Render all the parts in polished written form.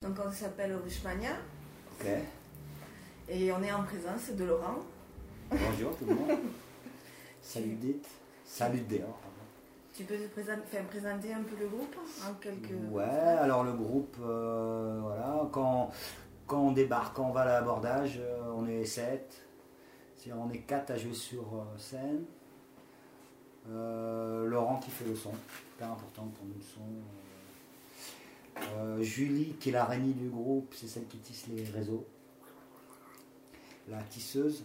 Donc on s'appelle Rushmania. Ok. Et on est en présence de Laurent. Bonjour tout le monde. Salut Dite. Salut Déor. Tu peux présenter un peu le groupe en quelques... Ouais, alors le groupe, voilà, quand on débarque, quand on va à l'abordage, on est 7. C'est-à-dire on est 4 à jouer sur scène. Laurent qui fait le son, hyper important pour nous le son. Julie qui est l'araignée du groupe, c'est celle qui tisse les réseaux. La tisseuse.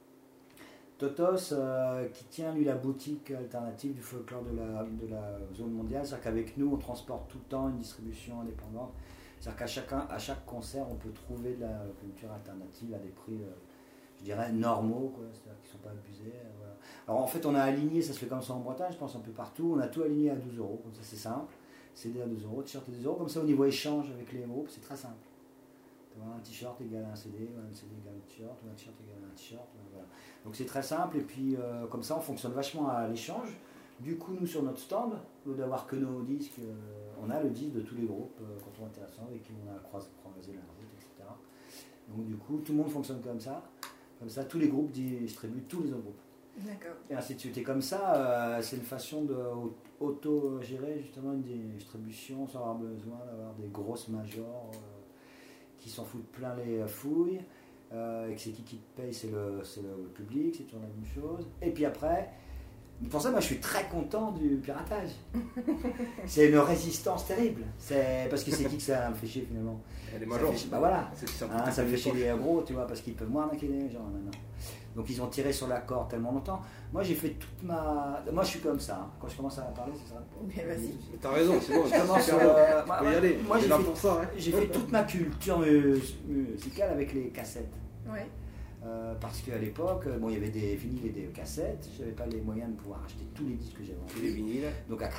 Totos qui tient lui la boutique alternative du folklore de la zone mondiale, c'est-à-dire qu'avec nous on transporte tout le temps une distribution indépendante, c'est-à-dire qu'à chaque concert on peut trouver de la culture alternative à des prix je dirais normaux, quoi, c'est-à-dire qu'ils ne sont pas abusés. Voilà. Alors en fait on a aligné, ça se fait comme ça en Bretagne, je pense un peu partout, on a tout aligné à 12 €, comme ça c'est simple, CD à 12 €, t-shirt à 12 €, comme ça au niveau échange avec les groupes c'est très simple. Un t-shirt égale un CD, ou un CD égale un t-shirt, ou un t-shirt égale un t-shirt, voilà. Donc c'est très simple, et puis comme ça on fonctionne vachement à l'échange. Du coup nous sur notre stand, au lieu d'avoir que nos disques, on a le disque de tous les groupes quand on est intéressant, avec qui on a croisé la route, etc. Donc du coup tout le monde fonctionne comme ça tous les groupes distribuent tous les autres groupes. D'accord. Et ainsi de suite. Et comme ça, c'est une façon d'auto-gérer justement une distribution sans avoir besoin d'avoir des grosses majors qui s'en foutent plein les fouilles, et que c'est qui te paye, c'est le public, c'est toujours la même chose. Et puis après, pour ça, moi je suis très content du piratage. C'est une résistance terrible. C'est parce que c'est qui que ça me fait chier finalement. Les majors. Bah voilà, ça me fait chier les gros, tu vois, parce qu'ils peuvent moins arnaquer les gens maintenant. Donc ils ont tiré sur la corde tellement longtemps. Moi j'ai fait toute ma... Moi je suis comme ça, hein. Quand je commence à parler c'est ça. Bien, vas-y. T'as raison, c'est bon. Je commence, faut y aller. Moi j'ai là fait, pour ça, hein. j'ai fait toute ma culture musicale avec les cassettes. Ouais. Parce qu'à l'époque, bon, il y avait des vinyles et des cassettes, je n'avais pas les moyens de pouvoir acheter tous les disques que j'avais Les vinyles. Donc à 80%, 90%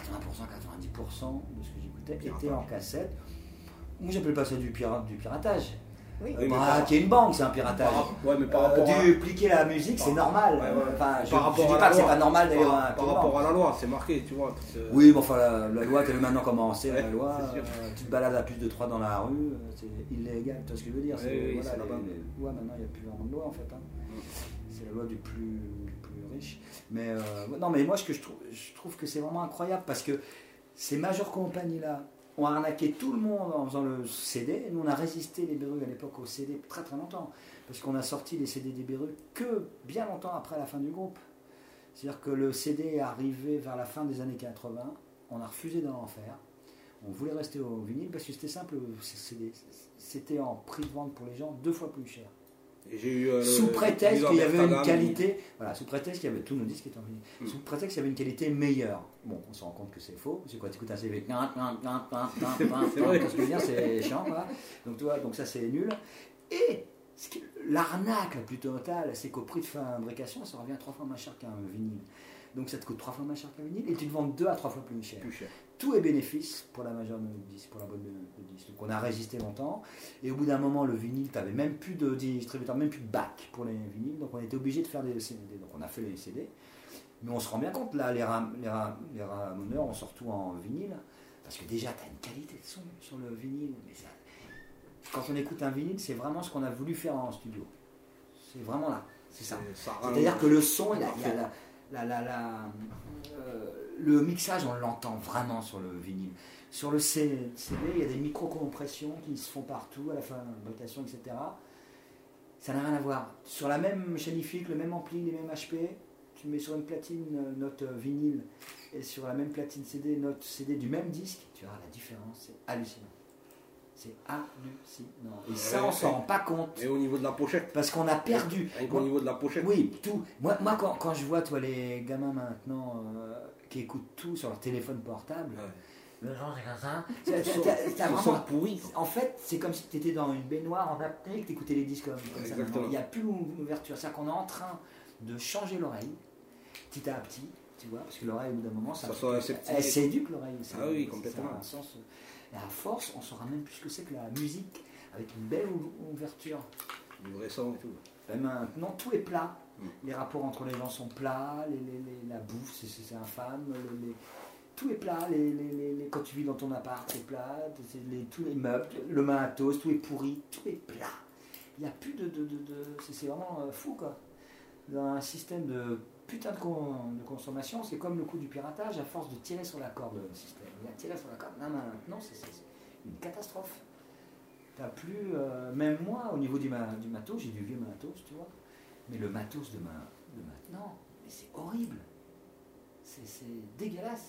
de ce que j'écoutais était en cassette. Moi j'appelle pas ça du piratage. Oui. Qui est une banque, c'est un piratage. Ouais, mais par rapport à... Dupliquer la musique, c'est normal. Ouais. Enfin, je Par ne dis pas que c'est pas normal d'ailleurs. Par rapport à la loi, c'est marqué, tu vois. Oui, mais enfin, la loi, tu as maintenant commencé, Ouais, la loi, c'est sûr. tu te balades à plus de 3 dans la rue, c'est illégal, tu vois ce que je veux dire. Oui, Voilà, c'est là-bas. loi, maintenant, il n'y a plus vraiment de loi en fait. Hein. C'est la loi du plus riche. Mais non, mais moi, je trouve que c'est vraiment incroyable parce que ces majeures compagnies-là ont arnaqué tout le monde en faisant le CD. Nous, on a résisté les Berrues à l'époque au CD très très longtemps parce qu'on a sorti les CD des Berrues que bien longtemps après la fin du groupe. C'est-à-dire que le CD est arrivé vers la fin des années 80, on a refusé d'en faire. On voulait rester au vinyle parce que c'était simple, c'était en prix de vente pour les gens 2 fois plus cher. Et j'ai eu, sous prétexte qu'il y avait une qualité, voilà, sous prétexte qu'il y avait tous nos disques qui étaient en vinyle, sous prétexte qu'il y avait une qualité meilleure. Bon, on se rend compte que c'est faux, c'est quoi, tu écoutes un CD, ce que je veux dire, c'est chiant, voilà. Donc, tu vois, donc ça c'est nul. Et l'arnaque la plus totale, c'est qu'au prix de fabrication, ça revient 3 fois moins cher qu'un vinyle. Donc ça te coûte 3 fois moins cher qu'un vinyle et tu te vends 2 à 3 fois plus cher. Tout est bénéfice pour la majeure de disques, pour la boîte de disques. Donc on a résisté longtemps et au bout d'un moment le vinyle, tu n'avais même plus de distributeur, même plus de bac pour les vinyles, donc on était obligé de faire des CD. Donc on a fait les CD, mais on se rend bien compte là, les ramoneurs on sort tout en vinyle, parce que déjà tu as une qualité de son sur le vinyle, mais ça, quand on écoute un vinyle, c'est vraiment ce qu'on a voulu faire en studio. C'est vraiment là, c'est ça. C'est-à-dire que le son, il y a le mixage, on l'entend vraiment sur le vinyle. Sur le CD, il y a des micro-compressions qui se font partout, à la fabrication, etc. Ça n'a rien à voir. Sur la même chaîne IFIC, le même ampli, les mêmes HP, tu mets sur une platine note vinyle et sur la même platine CD, note CD du même disque, tu verras la différence, c'est hallucinant. C'est hallucinant. Et ça, on s'en rend pas compte. Et au niveau de la pochette. Parce qu'on a perdu. Au niveau de la pochette. Oui, tout. Moi quand je vois, toi, les gamins maintenant qui écoutent tout sur leur téléphone portable, le genre, c'est comme ça. T'as vraiment pourri. En fait, c'est comme si tu étais dans une baignoire en apnée et que tu écoutais les disques comme ça. Il n'y a plus d'ouverture. C'est-à-dire qu'on est en train de changer l'oreille, petit à petit, tu vois, parce que l'oreille, au bout d'un moment, elle s'éduque l'oreille. Ah oui, complètement. Ça a un sens. Et à force, on ne saura même plus ce que c'est que la musique avec une belle ouverture. Du vrai son et tout. Et maintenant, tout est plat. Les rapports entre les gens sont plats, la bouffe, c'est infâme. tout est plat, quand tu vis dans ton appart, c'est plat, tous les meubles, le matos, tout est pourri, tout est plat. Il n'y a plus c'est vraiment fou, quoi. Dans un système de putain de consommation, c'est comme le coup du piratage, à force de tirer sur la corde, le système. Il a tiré sur la corde. Non, c'est une catastrophe. T'as plus, même moi, au niveau du matos, j'ai du vieux matos, tu vois, mais le matos de maintenant, mais c'est horrible. C'est dégueulasse.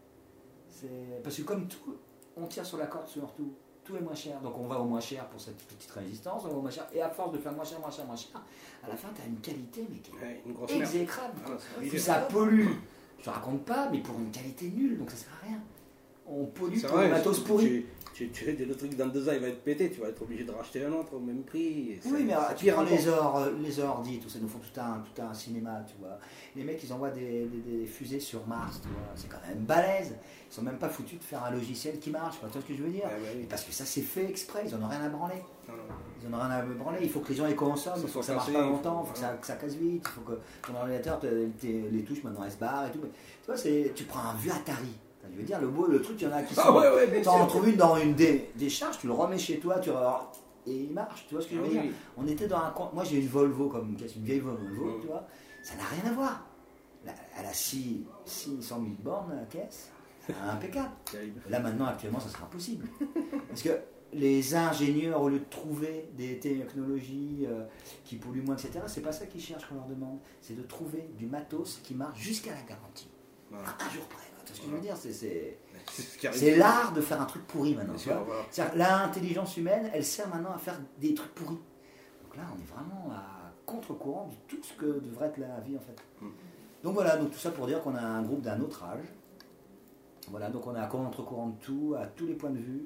Parce que comme tout, on tire sur la corde sur tout. Tout est moins cher. Donc on va au moins cher pour cette petite résistance, on va au moins cher. Et à force de faire moins cher, à la fin, tu as une qualité mais qui est exécrable. Puis ça pollue. Je te raconte pas, mais pour une qualité nulle, donc ça sert à rien. On pollue pour le matos pourri. Le truc dans 2 ans, il va être pété, tu vas être obligé de racheter un autre au même prix. Oui, mais tu prends les ordi, tout ça, nous font tout un cinéma, tu vois. Les mecs, ils envoient des fusées sur Mars, tu vois. C'est quand même balèze. Ils sont même pas foutus de faire un logiciel qui marche, tu vois ce que je veux dire. Oui. Parce que ça, c'est fait exprès, ils en ont rien à branler. Ils en ont rien à branler, il faut que les gens les consomment, il faut que ça marche pas longtemps, il faut que ça casse vite, il faut que ton ordinateur, les touches maintenant elles se barrent et tout. Mais, tu vois, tu prends un vieux Atari. Je veux dire, le truc, il y en a qui sont. Tu en trouves une dans une décharge, tu le remets chez toi, et il marche, tu vois ce que je veux dire. On était dans un. Moi, j'ai une Volvo comme caisse, une vieille Volvo, tu vois. Ça n'a rien à voir. Elle a 600 000 bornes, la caisse. C'est impeccable. Là, maintenant, actuellement, ça sera possible. Parce que les ingénieurs, au lieu de trouver des technologies qui polluent moins, etc., c'est pas ça qu'ils cherchent qu'on leur demande. C'est de trouver du matos qui marche jusqu'à la garantie. Voilà. À un jour près. Ce que je veux dire, c'est l'art de faire un truc pourri maintenant. L'intelligence humaine, elle sert maintenant à faire des trucs pourris. Donc là, on est vraiment à contre-courant de tout ce que devrait être la vie en fait. Donc voilà, donc tout ça pour dire qu'on a un groupe d'un autre âge. Voilà, donc on est à contre-courant de tout, à tous les points de vue.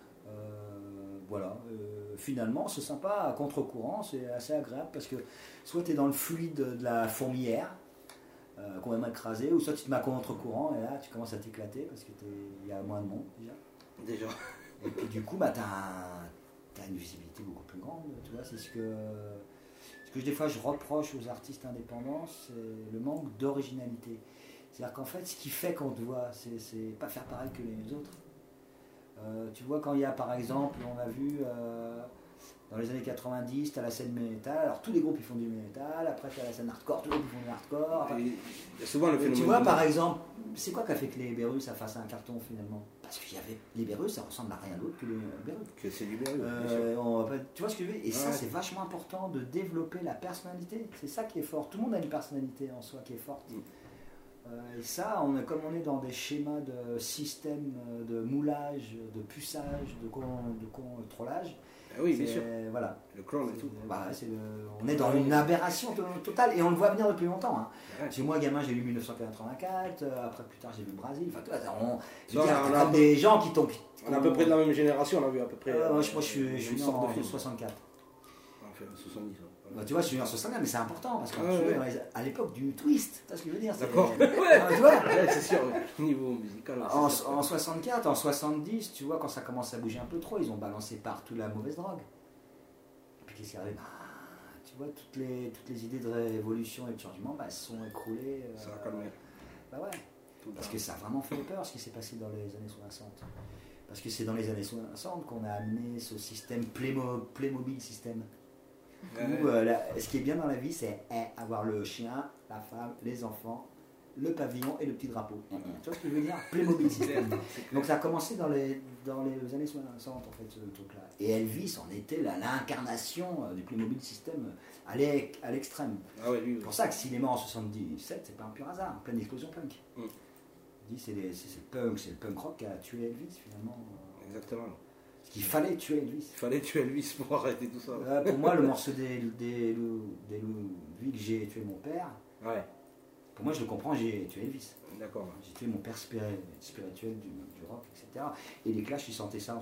Finalement, c'est sympa, à contre-courant, c'est assez agréable parce que soit tu es dans le fluide de la fourmilière, complètement écrasé, ou soit tu te mets à contre-courant et là tu commences à t'éclater parce qu'il y a moins de monde déjà. Et puis du coup tu as une visibilité beaucoup plus grande, tu vois. C'est ce que des fois je reproche aux artistes indépendants, c'est le manque d'originalité. C'est-à-dire qu'en fait ce qui fait qu'on te voit, c'est pas faire pareil que les autres. Tu vois, quand il y a par exemple, on a vu dans les années 90, tu as la scène métal, alors tous les groupes ils font du métal, après tu as la scène hardcore, tous les groupes ils font du hardcore. Il y a souvent le phénomène. Tu vois, par exemple, c'est quoi qui a fait que les Bérus ça fasse un carton finalement? Parce qu'il y avait les Bérus, ça ressemble à rien d'autre que les Bérus. Que c'est du Bérus. Tu vois ce que je veux dire? Et ça, c'est vachement important de développer la personnalité. C'est ça qui est fort. Tout le monde a une personnalité en soi qui est forte. Et ça, comme on est dans des schémas de système de moulage, de puçage, de contrôlage. Oui, bien sûr. Voilà. Le clone et tout. On est dans une aberration totale et on le voit venir depuis longtemps. Hein. Parce que moi, gamin, j'ai lu 1984, après plus tard, j'ai lu le Brésil. Enfin, on a des gens qui tombent. On est à peu près de la même génération, on a vu à peu près. Moi, je suis né en 64. Enfin, 70. Tu vois, je suis né en 64, mais c'est important parce qu'à l'époque du twist, tu vois ce que je veux dire? D'accord. Tu vois, c'est sûr, niveau musical. En 64, en 70, tu vois, quand ça commence à bouger un peu trop, ils ont balancé partout la mauvaise drogue. Et puis qu'est-ce qui arrive? Tu vois, toutes les idées de révolution et de changement, elles se sont écroulées. Ça a calmé. Parce que ça a vraiment fait peur ce qui s'est passé dans les années 60. Parce que c'est dans les années 60 qu'on a amené ce système Playmobil système. Où, ce qui est bien dans la vie, c'est avoir le chien, la femme, les enfants, le pavillon et le petit drapeau. Tu vois ce que je veux dire? Playmobil système. Donc ça a commencé dans les années 60 en fait, ce truc-là. Et Elvis en était l'incarnation du Playmobil système à l'extrême. C'est pour ça que s'il est mort en 77, c'est pas un pur hasard, en pleine explosion punk. C'est le punk rock qui a tué Elvis finalement. Exactement. Il fallait tuer Elvis. Il fallait tuer Elvis pour arrêter tout ça. Pour moi, le morceau des Louisville, j'ai tué mon père. Ouais. Pour moi, je le comprends, j'ai tué Elvis. D'accord. J'ai tué mon père spirituel du rock, etc. Et les Clash, ils sentaient ça en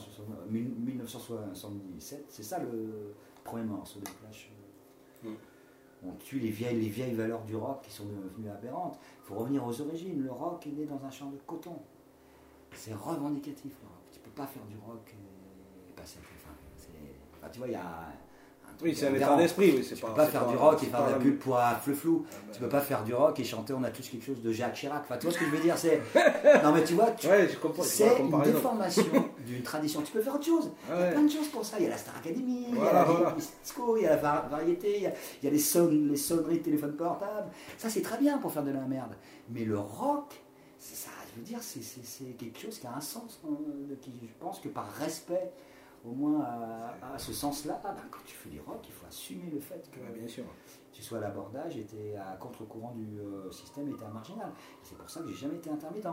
1977. C'est ça le premier morceau des Clash. On tue les vieilles valeurs du rock qui sont devenues aberrantes. Il faut revenir aux origines. Le rock est né dans un champ de coton. C'est revendicatif, le rock. Tu ne peux pas faire du rock. Tu vois, il y a un Oui, c'est un état d'esprit. Oui, tu peux pas faire du rock et faire de la pub pour un flou. Tu peux pas faire du rock et chanter on a tous quelque chose de Jacques Chirac. Enfin, tu vois ce que je veux dire, c'est... Non mais tu vois, c'est une déformation d'une tradition. Tu peux faire autre chose. Il y a plein de choses pour ça. Il y a la Star Academy, il y a la disco, il y a la variété, il y a les sonneries de téléphone portable. Ça c'est très bien pour faire de la merde. Mais le rock, c'est ça, je veux dire, c'est quelque chose qui a un sens. Qui, je pense que par respect, au moins à ce sens-là, quand tu fais du rock, il faut assumer le fait que bien sûr. tu sois à l'abordage, était à contre-courant du système, était à marginal. C'est pour ça que j'ai jamais été intermittent.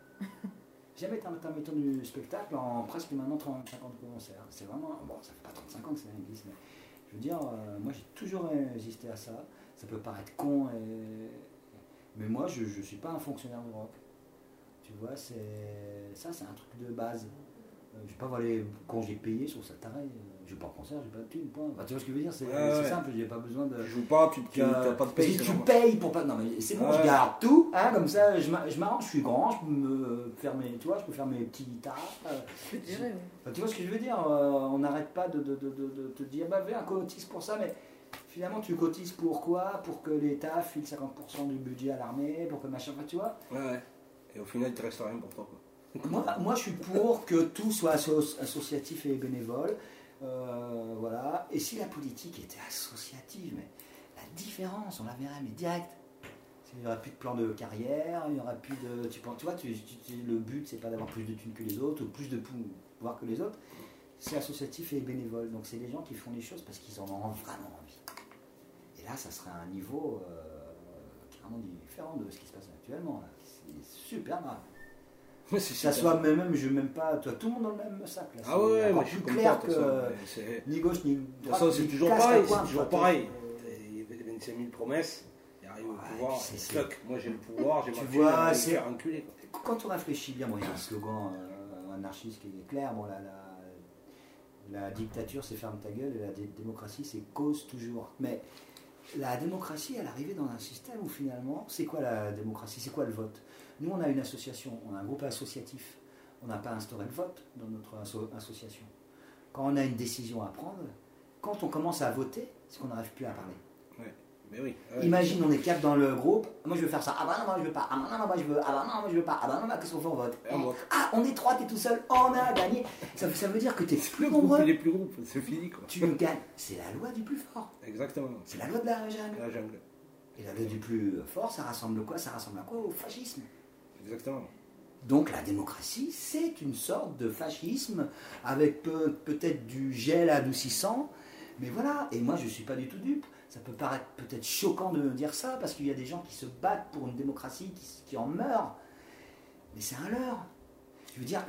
Jamais été intermittent du spectacle en presque maintenant 30-50 concerts. C'est vraiment, bon, ça fait pas 35 ans que ça existe, mais je veux dire, moi j'ai toujours résisté à ça. Ça peut paraître con, mais moi je ne suis pas un fonctionnaire de rock. Tu vois, c'est un truc de base. Je vais pas voir les congés payés sur ça taré. Je vais pas en concert, j'ai pas de thune, point. Enfin, tu vois ce que je veux dire, c'est simple, j'ai pas besoin de. Je joue pas, tu n'as pas de paye. Tu payes pour pas. Non mais c'est bon, je garde tout, hein, comme ça, je m'arrange, je suis grand, je peux me faire mes, tu vois, je peux faire mes petits tafs. Je dirais, oui. Enfin, tu vois ce que je veux dire, on n'arrête pas de te dire, bah viens, cotise pour ça, mais finalement tu cotises pour quoi? Pour que l'État file 50% du budget à l'armée, pour que machin, enfin, tu vois. Ouais. Et au final, il te reste rien pour toi, quoi. Moi, je suis pour que tout soit associatif et bénévole. Voilà. Et si la politique était associative, mais la différence, on la verrait, mais direct. Il n'y aurait plus de plan de carrière, il n'y aurait plus de. Tu vois, le but, c'est pas d'avoir plus de thunes que les autres, ou plus de pouvoir que les autres. C'est associatif et bénévole. Donc, c'est les gens qui font les choses parce qu'ils en ont vraiment envie. Et là, ça serait un niveau carrément différent de ce qui se passe actuellement. C'est super grave. Ça soit même, je même pas, toi, tout le monde dans le même sac. Là. Ah ouais, moi je suis clair que ni gauche ni droite. C'est toujours pareil, c'est toujours pareil. Il y avait 25 000 promesses, il arrive au pouvoir, fuck, moi j'ai le pouvoir, j'ai ma fille, je vais me faire enculer. Quand on réfléchit bien, il y a un slogan anarchiste qui est clair, bon, la dictature c'est ferme ta gueule et la démocratie c'est cause toujours. Mais la démocratie, elle est arrivée dans un système où finalement, c'est quoi la démocratie? C'est quoi le vote? Nous, on a une association, on a un groupe associatif. On n'a pas instauré le vote dans notre association. Quand on a une décision à prendre, quand on commence à voter, c'est qu'on n'arrive plus à parler. Ouais, mais oui. Imagine, on est 4 dans le groupe. Moi, je veux faire ça. Ah bah non, moi, je veux pas. Ah bah non, moi, je veux. Ah bah non, moi, je veux pas. Ah bah non, qu'est-ce qu'on fait? On vote. Ah, on est 3, t'es tout seul. On a gagné. Ça veut dire que t'es plus nombreux. Les plus groupes, c'est fini, quoi. Tu gagnes. C'est la loi du plus fort. Exactement. C'est la loi de la jungle. La jungle. Et la loi du plus fort, ça rassemble quoi? Ça rassemble à quoi? Au fascisme. Exactement. Donc la démocratie, c'est une sorte de fascisme avec peut-être du gel adoucissant, mais voilà. Et moi, je ne suis pas du tout dupe. Ça peut paraître peut-être choquant de dire ça, parce qu'il y a des gens qui se battent pour une démocratie qui en meurent. Mais c'est un leurre. Je veux dire,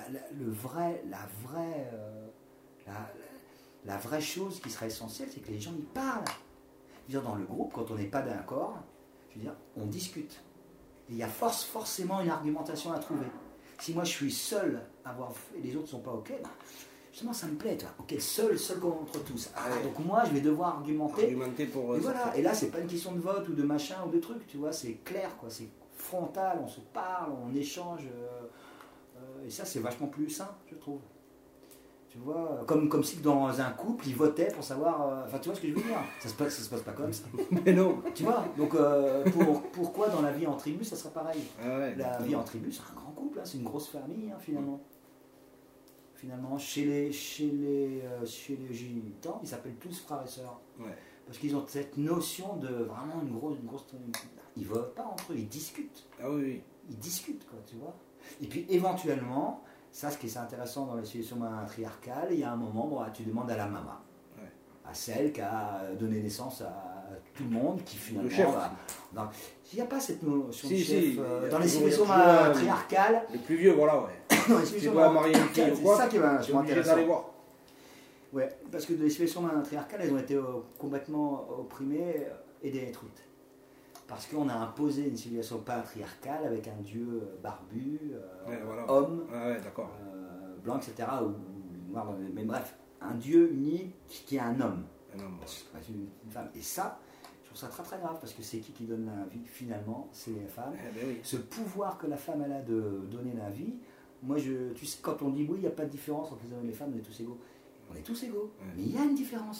la vraie chose qui serait essentielle, c'est que les gens y parlent. Je veux dire, dans le groupe, quand on n'est pas d'accord, je veux dire, on discute. Il y a forcément une argumentation à trouver. Si moi je suis seul à avoir fait et les autres ne sont pas OK, ben, justement ça me plaît. Toi. OK, seul contre tous. Donc moi je vais devoir argumenter pour. Et voilà. Et là c'est pas une question de vote ou de machin ou de truc. Tu vois, c'est clair quoi. C'est frontal. On se parle, on échange. Et ça c'est vachement plus sain, je trouve. Tu vois, comme si dans un couple, ils votaient pour savoir... Enfin, tu vois ce que je veux dire? Ça se passe pas comme ça. Mais non. Tu vois? Donc, pourquoi dans la vie en tribu, ça serait pareil? La vie en tribu, c'est un grand couple, hein, c'est une grosse famille, hein, finalement. Finalement, chez les Gitans, ils s'appellent tous frères et sœurs. Ouais. Parce qu'ils ont cette notion de vraiment une grosse... Ils votent pas entre eux, ils discutent. Ah oui. Ils discutent, quoi, tu vois? Et puis, éventuellement... Ça, ce qui est intéressant dans les situations matriarcales, il y a un moment, bon, tu demandes à la maman, à celle qui a donné naissance à tout le monde, qui finalement... Le chef. Il n'y a pas cette notion de chef dans les situations matriarcales. Les plus vieux, voilà, ouais. Dans les situations matriarcales, c'est ça qui est vachement intéressant. Ouais, parce que les situations matriarcales, elles ont été complètement opprimées et détruites. Parce qu'on a imposé une civilisation patriarcale avec un dieu barbu, homme, blanc, etc. Ou noir, mais bref, un dieu unique qui est un homme. Une femme. Et ça, je trouve ça très très grave, parce que c'est qui donne la vie finalement? C'est les femmes. Ce pouvoir que la femme elle a de donner la vie, moi, tu sais, quand on dit oui, il n'y a pas de différence entre les hommes et les femmes, on est tous égaux. On est tous égaux, mais il y a une différence.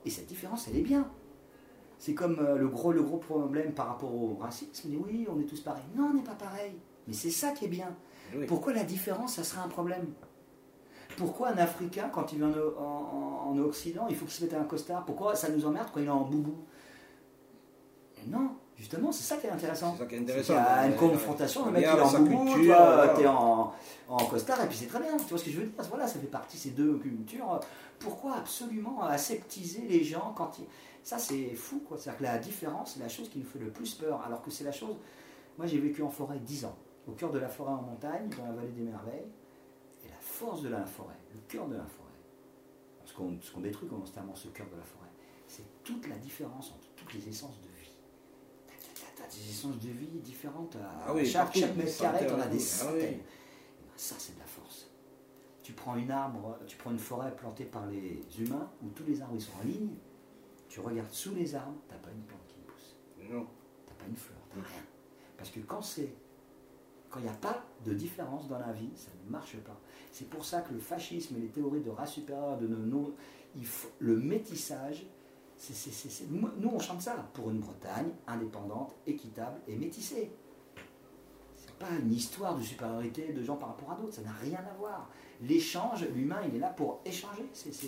Et cette différence, elle est bien. C'est comme le gros problème par rapport au racisme. On dit oui, on est tous pareils. Non, on n'est pas pareil. Mais c'est ça qui est bien. Oui. Pourquoi la différence, ça serait un problème? Pourquoi un Africain, quand il vient en Occident, il faut qu'il se mette un costard? Pourquoi ça nous emmerde quand il est en boubou? Et non, justement, c'est ça qui est intéressant. C'est ça qui est intéressant. Il y a une confrontation, le mec il est en boubou, toi t'es en costard, et puis c'est très bien. Tu vois ce que je veux dire? Voilà, ça fait partie de ces deux cultures. Pourquoi absolument aseptiser les gens quand ils... Ça c'est fou, quoi. C'est-à-dire que la différence, c'est la chose qui nous fait le plus peur, alors que c'est la chose... Moi j'ai vécu en forêt 10 ans, au cœur de la forêt en montagne, dans la vallée des merveilles, et la force de la forêt, le cœur de la forêt, ce qu'on détruit constamment, ce cœur de la forêt, c'est toute la différence entre toutes les essences de vie. T'as des essences de vie différentes, chaque mètre carré, t'en as des centaines. Et ben, ça c'est de la force. Tu prends une forêt plantée par les humains, où tous les arbres ils sont en ligne, tu regardes sous les arbres, t'as pas une plante qui pousse. Non. T'as pas une fleur, t'as rien. Parce que quand il n'y a pas de différence dans la vie, ça ne marche pas. C'est pour ça que le fascisme et les théories de race supérieure, le métissage, nous on chante ça pour une Bretagne indépendante, équitable et métissée. C'est pas une histoire de supériorité de gens par rapport à d'autres, ça n'a rien à voir. L'échange, l'humain, il est là pour échanger.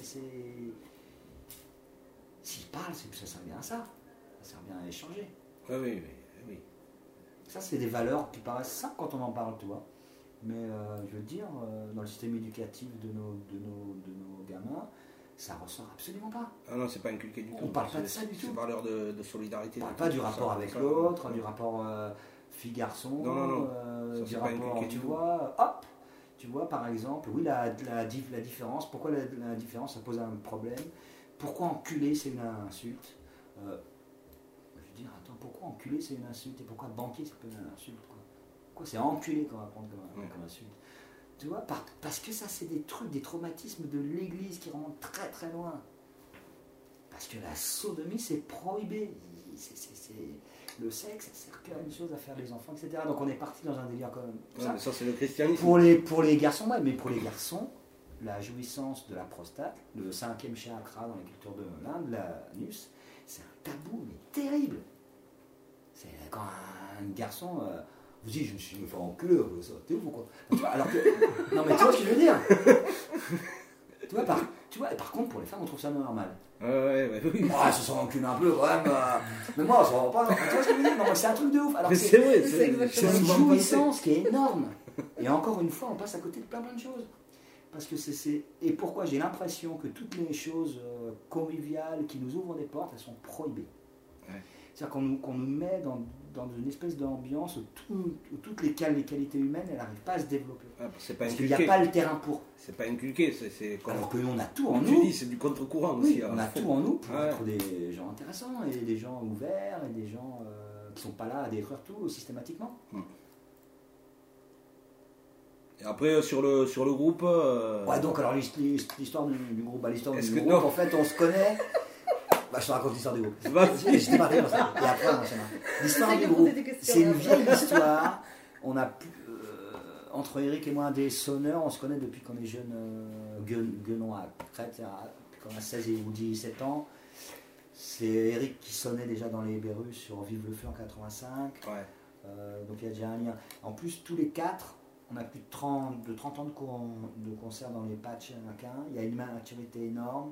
S'il parle, ça sert bien à ça. Ça sert bien à échanger. Oui. Ça, c'est des valeurs qui paraissent simples quand on en parle, tu vois. Mais je veux dire, dans le système éducatif de nos gamins, ça ressort absolument pas. Ah non, c'est pas inculqué du tout. On parle pas de ça du tout. C'est valeur de solidarité. On parle pas du rapport avec l'autre, du rapport fille-garçon, du rapport, tu vois, hop. Tu vois, par exemple, oui, la différence. Pourquoi la différence, ça pose un problème? Pourquoi enculé, c'est une insulte? Je veux dire, attends, pourquoi enculé, c'est une insulte? Et pourquoi banquier, c'est pas une insulte? Pourquoi c'est enculé qu'on va prendre comme insulte? Tu vois, parce que ça, c'est des trucs, des traumatismes de l'église qui remontent très très loin. Parce que la sodomie, c'est prohibé. Le sexe, ça sert qu'à une chose, à faire les enfants, etc. Donc on est parti dans un délire comme ça. Mais ça, c'est le christianisme. Pour les garçons, ouais, mais pour les garçons, la jouissance de la prostate, le 5e chakra dans la culture de l'Inde, l'anus, c'est un tabou, mais terrible. C'est quand un garçon vous dit, je me suis fait enculer, t'es ouf ou quoi? Alors que, non mais tu vois ce que je veux dire? tu vois, par contre, pour les femmes, on trouve ça normal. Oui. Moi, se sont enculés un peu, quand même. Mais moi, ça va pas. Tu vois ce que je veux dire? Non, mais c'est un truc de ouf. Alors mais c'est vrai, c'est une jouissance qui est énorme. Et encore une fois, on passe à côté de plein de choses. Parce que et pourquoi j'ai l'impression que toutes les choses conviviales qui nous ouvrent des portes, elles sont prohibées. Ouais. C'est-à-dire qu'on nous met dans une espèce d'ambiance où toutes les qualités humaines, elles n'arrivent pas à se développer. Parce qu'il n'y a pas le terrain pour. C'est pas inculqué. Alors que nous, on a tout en nous. Tu dis, c'est du contre-courant aussi. On a tout en nous pour être des gens intéressants, et des gens ouverts, et des gens qui ne sont pas là à détruire tout systématiquement. Et après, sur le groupe... Ouais, donc alors l'histoire du groupe, en fait, on se connaît... je te raconte l'histoire du groupe. J'étais parti dans ça. Et après, l'histoire du groupe, c'est une vieille histoire. On a entre Eric et moi des sonneurs, on se connaît depuis qu'on est jeune, guenon à Crète, depuis qu'on a 16 ou 17 ans. C'est Eric qui sonnait déjà dans les Bérus sur Vive le Feu en 85. Donc il y a déjà un lien. En plus, tous les quatre, on a plus de 30 ans de concerts dans les patchs américains. Il y a une maturité énorme.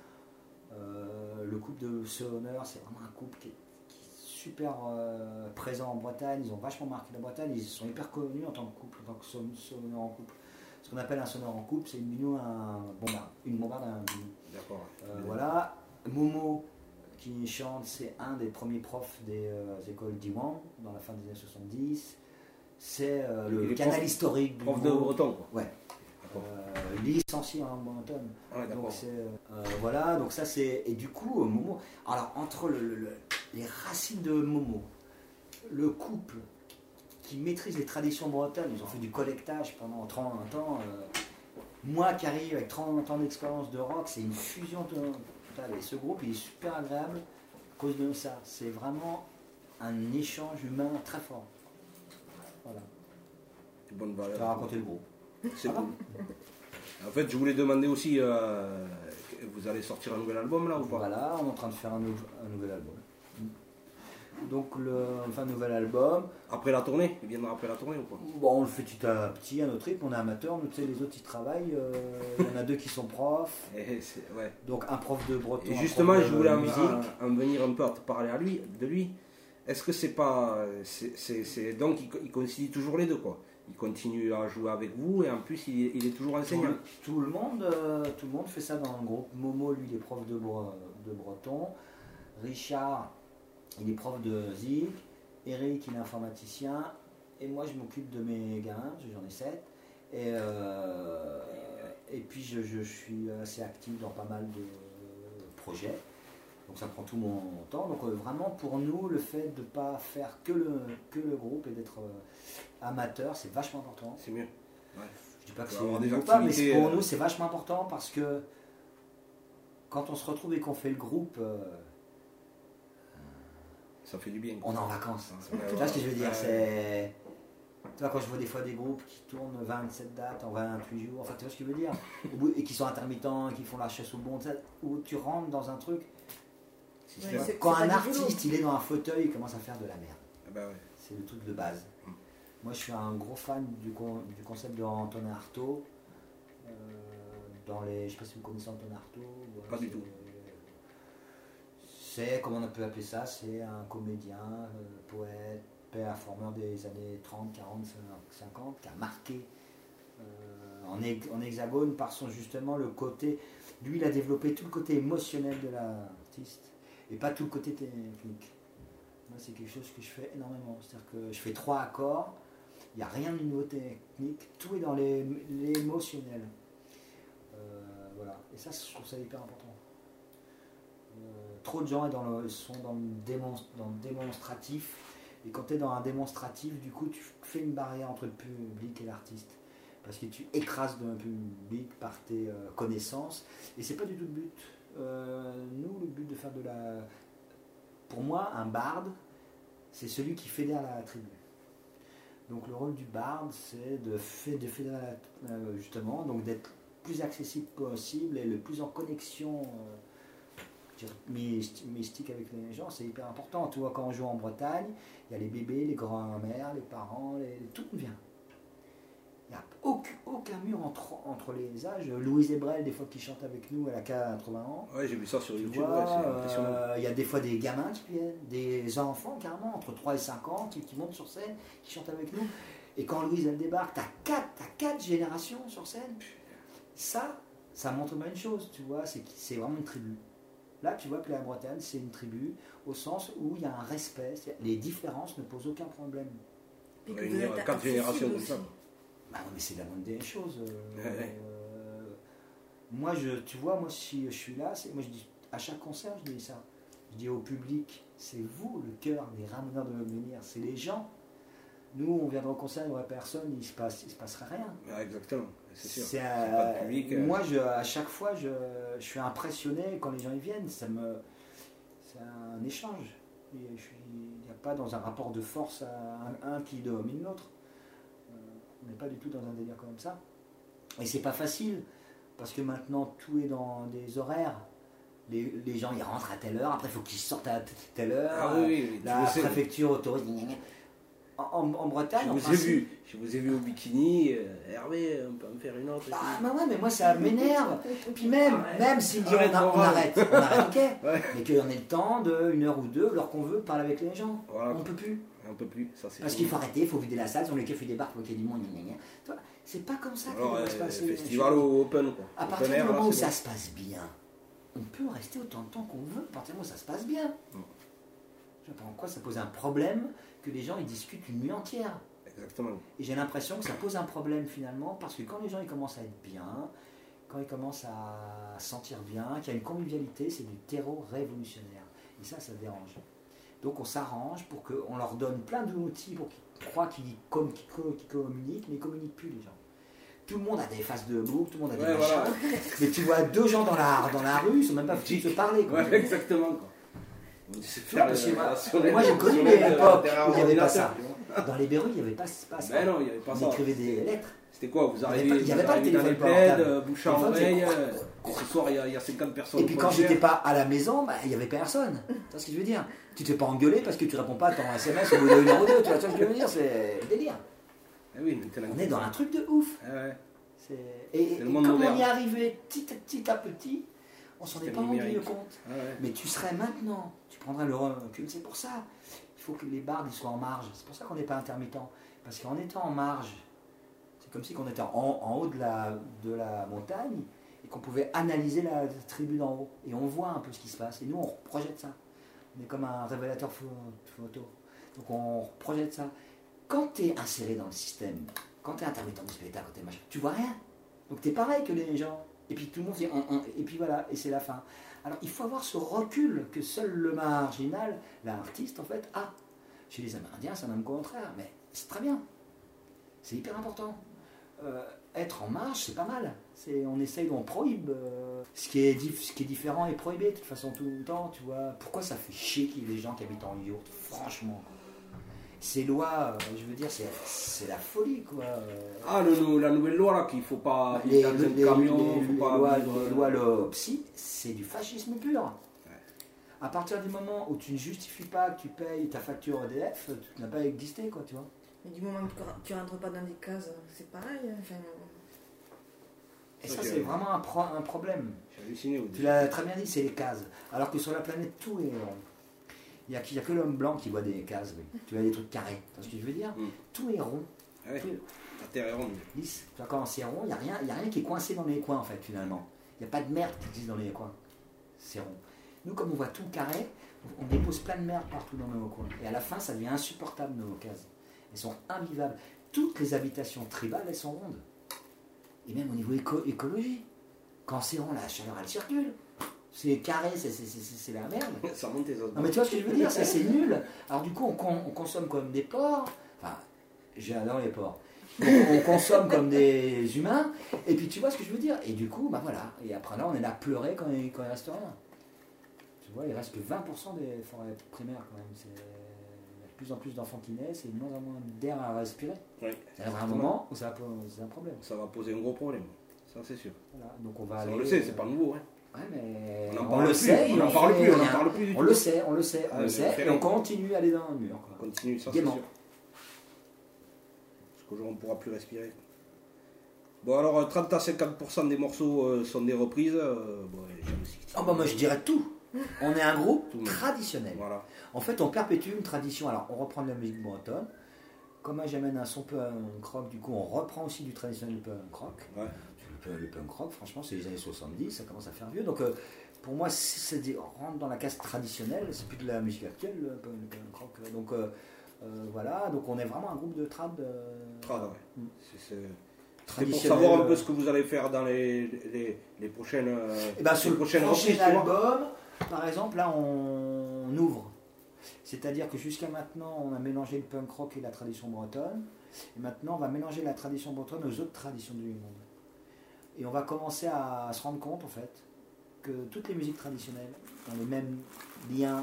Le couple de sonneurs, c'est vraiment un couple qui est super présent en Bretagne. Ils ont vachement marqué la Bretagne. Ils sont hyper connus en tant que couple, en tant que sonneur en couple. Ce qu'on appelle un sonneur en couple, c'est une bino, une bombarde, un bino. D'accord. Voilà. Momo qui chante, c'est un des premiers profs des écoles d'Iwan dans la fin des années 70. C'est le canal historique du prof de breton, quoi. Ouais. Licencié en bretonne. Donc voilà, donc ça c'est... Et du coup, Momo... Alors, entre les racines de Momo, le couple qui maîtrise les traditions bretonnes, ils ont fait du collectage pendant 30 ans. Moi qui arrive avec 30 ans d'expérience de rock, c'est une fusion totale. Et ce groupe, il est super agréable à cause de ça. C'est vraiment un échange humain très fort. Voilà. Bonne valeur. Tu vas raconter le groupe. C'est cool. En fait, je voulais demander aussi vous allez sortir un nouvel album là ou pas? Voilà, on est en train de faire un nouvel album. Donc, un nouvel album. Après la tournée? Il viendra après la tournée ou pas? Bon, on le fait petit à petit, à notre rythme, on est amateur, nous, tu sais, les autres ils travaillent. Il y en a 2 qui sont profs. Ouais. Donc, un prof de breton. Et justement, je voulais en venir un peu à te parler de lui. Est-ce que c'est pas. Donc, il concilie toujours les deux, quoi. Il continue à jouer avec vous et en plus, il est toujours enseignant. Tout le monde fait ça dans le groupe. Momo, lui, il est prof de breton. Richard, il est prof de zik. Eric, il est informaticien. Et moi, je m'occupe de mes gamins, j'en ai 7. Et puis, je suis assez actif dans pas mal de projets. Donc ça prend tout mon temps. Donc vraiment pour nous, le fait de ne pas faire que le groupe et d'être amateur, c'est vachement important. C'est mieux. Ouais. Je dis pas que c'est mieux ou pas, mais pour nous c'est vachement important parce que quand on se retrouve et qu'on fait le groupe, ça fait du bien. On est en vacances. Tu vois ce que je veux dire, c'est... Tu vois, quand je vois des fois des groupes qui tournent 27 dates en 28 jours, enfin tu vois ce que je veux dire, et qui sont intermittents, qui font la chasse au bon, où tu rentres dans un truc. Quand un artiste il est dans un fauteuil, il commence à faire de la merde. Bah ouais. C'est le truc de base. Moi je suis un gros fan du concept de Antonin Artaud. Je ne sais pas si vous connaissez Antonin Artaud. Pas du tout. C'est, comment on peut appeler ça, c'est un comédien, poète, performeur des années 30, 40, 50, qui a marqué en hexagone par justement le côté. Lui il a développé tout le côté émotionnel de l'artiste. Et pas tout le côté technique. Moi, c'est quelque chose que je fais énormément. C'est-à-dire que je fais 3 accords, il n'y a rien de niveau technique, tout est dans l'émotionnel. Voilà. Et ça, je trouve ça hyper important. Trop de gens sont dans le démonstratif. Et quand tu es dans un démonstratif, du coup, tu fais une barrière entre le public et l'artiste. Parce que tu écrases le public par tes connaissances. Et c'est pas du tout le but. Nous, le but de faire pour moi, un barde, c'est celui qui fédère la tribu. Donc le rôle du barde, c'est de fédérer justement, donc d'être le plus accessible possible et le plus en connexion mystique avec les gens, c'est hyper important. Tu vois, quand on joue en Bretagne, il y a les bébés, les grands-mères, les parents, tout vient. Il n'y a aucun mur entre les âges. Louise Ebrel, des fois, qui chante avec nous, elle a 80 ans. Ouais, j'ai vu ça sur YouTube, vois, c'est impressionnant. Il y a des fois des gamins qui viennent, des enfants carrément, entre 3 et 5 ans, qui montent sur scène, qui chantent avec nous. Et quand Louise, elle débarque, t'as 4 générations sur scène. Ça montre bien une chose, tu vois, c'est vraiment une tribu. Là, tu vois que la Bretagne, c'est une tribu, au sens où il y a un respect. Les différences ne posent aucun problème. Et que vous êtes 4 générations comme ça. Bah oui, mais c'est la moindre des choses. Moi, tu vois, moi, si je suis là, moi, je dis, à chaque concert, je dis ça. Je dis au public, c'est vous, le cœur des ramoneurs de l'avenir, c'est les gens. Nous, on viendra au concert, il n'y aurait personne, il ne se passera rien. Ah, exactement, c'est sûr. C'est pas de public. Moi, à chaque fois, je suis impressionné quand les gens y viennent. C'est un échange. Il n'y a pas dans un rapport de force un qui domine l'autre. On n'est pas du tout dans un délire comme ça. Et c'est pas facile, parce que maintenant tout est dans des horaires. Les gens ils rentrent à telle heure, après il faut qu'ils sortent à telle heure. Ah oui. La préfecture autorise. En Bretagne, je vous ai vu au bikini, Hervé, on peut me faire une autre. Mais moi ça m'énerve. Puis même s'il dit on arrête, ok. Ouais. Mais qu'on ait le temps de 1 heure ou 2, l'heure qu'on veut, parler avec les gens. Voilà. On ne peut plus. Ça, c'est parce qu'il faut arrêter, il faut vider la salle, on les cafés débarquent, il faut qu'il y ait du monde. C'est pas comme ça que ça va se passer. Festival open, quoi. À partir du moment où ça se passe bien, on peut rester autant de temps qu'on veut, à partir du moment où ça se passe bien. Je sais pas en quoi ça pose un problème que les gens ils discutent une nuit entière. Exactement. Et j'ai l'impression que ça pose un problème finalement, parce que quand les gens ils commencent à être bien, quand ils commencent à sentir bien, qu'il y a une convivialité, c'est du terreau révolutionnaire. Et ça dérange. Donc on s'arrange pour qu'on leur donne plein d'outils pour qu'ils croient qu'ils communiquent, mais ils ne communiquent plus les gens. Tout le monde a des faces de bouc, tout le monde a des machins. Voilà. Mais tu vois 2 gens dans la rue, ils ne sont même pas foutus de se parler. Ouais, exactement. Quoi. Moi j'ai connu l'époque où il n'y avait pas ça. Dans les berrues, il n'y avait pas ça. Ben non, il n'y avait pas On ça. écrivait des lettres. C'était quoi? Vous arrivez, il y avait pas de dans les téléphone plaids, portable. bouche à oreille, et ce soir il y a 50 personnes. Et puis quand j'étais pas à la maison, il n'y avait personne. Tu vois ce que je veux dire? Tu te fais pas engueuler parce que tu réponds pas à ton SMS au bout d'une heure ou deux. Tu vois ce que je veux dire? C'est délire. Eh oui, maintenant, On est dans un truc de ouf. ouais. Et le comme monde on y moderne. est arrivé petit à petit, on s'en est pas rendu numérique. compte. Ouais. Mais tu serais maintenant, tu prendrais le recul. C'est pour ça. Il faut que les bardes soient en marge. C'est pour ça qu'on n'est pas intermittent. Parce qu'en étant en marge, c'est comme si on était en haut de la montagne et qu'on pouvait analyser la tribu d'en haut. Et on voit un peu ce qui se passe. Et nous, on projette ça. On est comme un révélateur photo. Donc on projette ça. Quand tu es inséré dans le système, quand tu es intermittent du spectacle, quand tu machin, tu vois rien. Donc tu es pareil que les gens. Et puis tout le monde dit et puis voilà, et c'est la fin. Alors il faut avoir ce recul que seul le marginal, l'artiste en fait, a. Chez les Amérindiens, c'est même contraire, mais c'est très bien. C'est hyper important. Être en marge, c'est pas mal. On essaye, on prohibe. Ce qui est différent est prohibé de toute façon tout le temps, tu vois. Pourquoi ça fait chier qu'il y ait des gens qui habitent en yourte, franchement. Ces lois, je veux dire, c'est la folie, quoi. Ah, la nouvelle loi, là, qu'il ne faut pas les vivre dans un camion, les faut pas lois, vivre, les lois LOPSI, c'est du fascisme pur. Ouais. À partir du moment où tu ne justifies pas que tu payes ta facture EDF, tu n'as pas existé, quoi, tu vois. Mais du moment que tu rentres pas dans des cases, c'est pareil. Enfin, et ça, c'est vraiment un problème. J'ai halluciné. Tu l'as très bien dit, c'est les cases. Alors que sur la planète, tout est rond. Il n'y a que l'homme blanc qui voit des cases. Oui. Tu vois des trucs carrés. Tu vois ce que je veux dire? Tout est rond. Ouais. Tout est La terre est ronde. lisse. Tu vois, quand c'est rond, il n'y a rien qui est coincé dans les coins, en fait, finalement. Il n'y a pas de merde qui existe dans les coins. C'est rond. Nous, comme on voit tout carré, on dépose plein de merde partout dans nos coins. Et à la fin, ça devient insupportable, nos cases. Elles sont invivables. Toutes les habitations tribales, elles sont rondes. Et même au niveau écologie. Quand c'est rond, la chaleur, elle circule. C'est carré, c'est la merde. Ça monte les autres. Non mais tu vois ce que je veux dire, c'est nul. Alors du coup, on consomme comme des porcs. Enfin, j'adore les porcs. On consomme comme des humains. Et puis tu vois ce que je veux dire. Et du coup, bah voilà. Et après là, on est là à pleurer quand il reste rien. Tu vois, il reste que 20% des forêts primaires quand même. Il y a de plus en plus d'enfants qui naissent et de moins en moins d'air à respirer. Oui. Il y a un moment où ça va poser un problème. Ça va poser un gros problème. Ça, c'est sûr. Voilà. Donc on va Ça, aller, on le sait, c'est pas nouveau. Hein. Ouais, mais On le sait, on n'en parle plus, on n'en parle plus du tout. On le sait, et on continue à aller dans le mur. On continue, ça c'est sûr. Gaiement. Parce qu'aujourd'hui on ne pourra plus respirer. Bon alors 30 à 50% des morceaux sont des reprises. Bon, Oh bah moi je dirais tout. On est un groupe Tout. traditionnel. Voilà. En fait on perpétue une tradition. Alors on reprend de la musique bretonne. Comme moi j'amène un son punk rock, du coup on reprend aussi du traditionnel punk rock. Ouais. Le punk rock, franchement, c'est les années 70, ça commence à faire vieux. Donc, pour moi, si on rentre dans la case traditionnelle, c'est plus de la musique actuelle, le punk rock. Donc, voilà, donc on est vraiment un groupe de trad. Trad, ouais. C'est pour Traditionnel. savoir un peu ce que vous allez faire dans les prochaines. Et ben, sur le prochaines prochain reprises, tu vois. album, par exemple, là, on ouvre. C'est-à-dire que jusqu'à maintenant, on a mélangé le punk rock et la tradition bretonne. Et maintenant, on va mélanger la tradition bretonne aux autres traditions du monde. Et on va commencer à se rendre compte, en fait, que toutes les musiques traditionnelles ont les mêmes liens.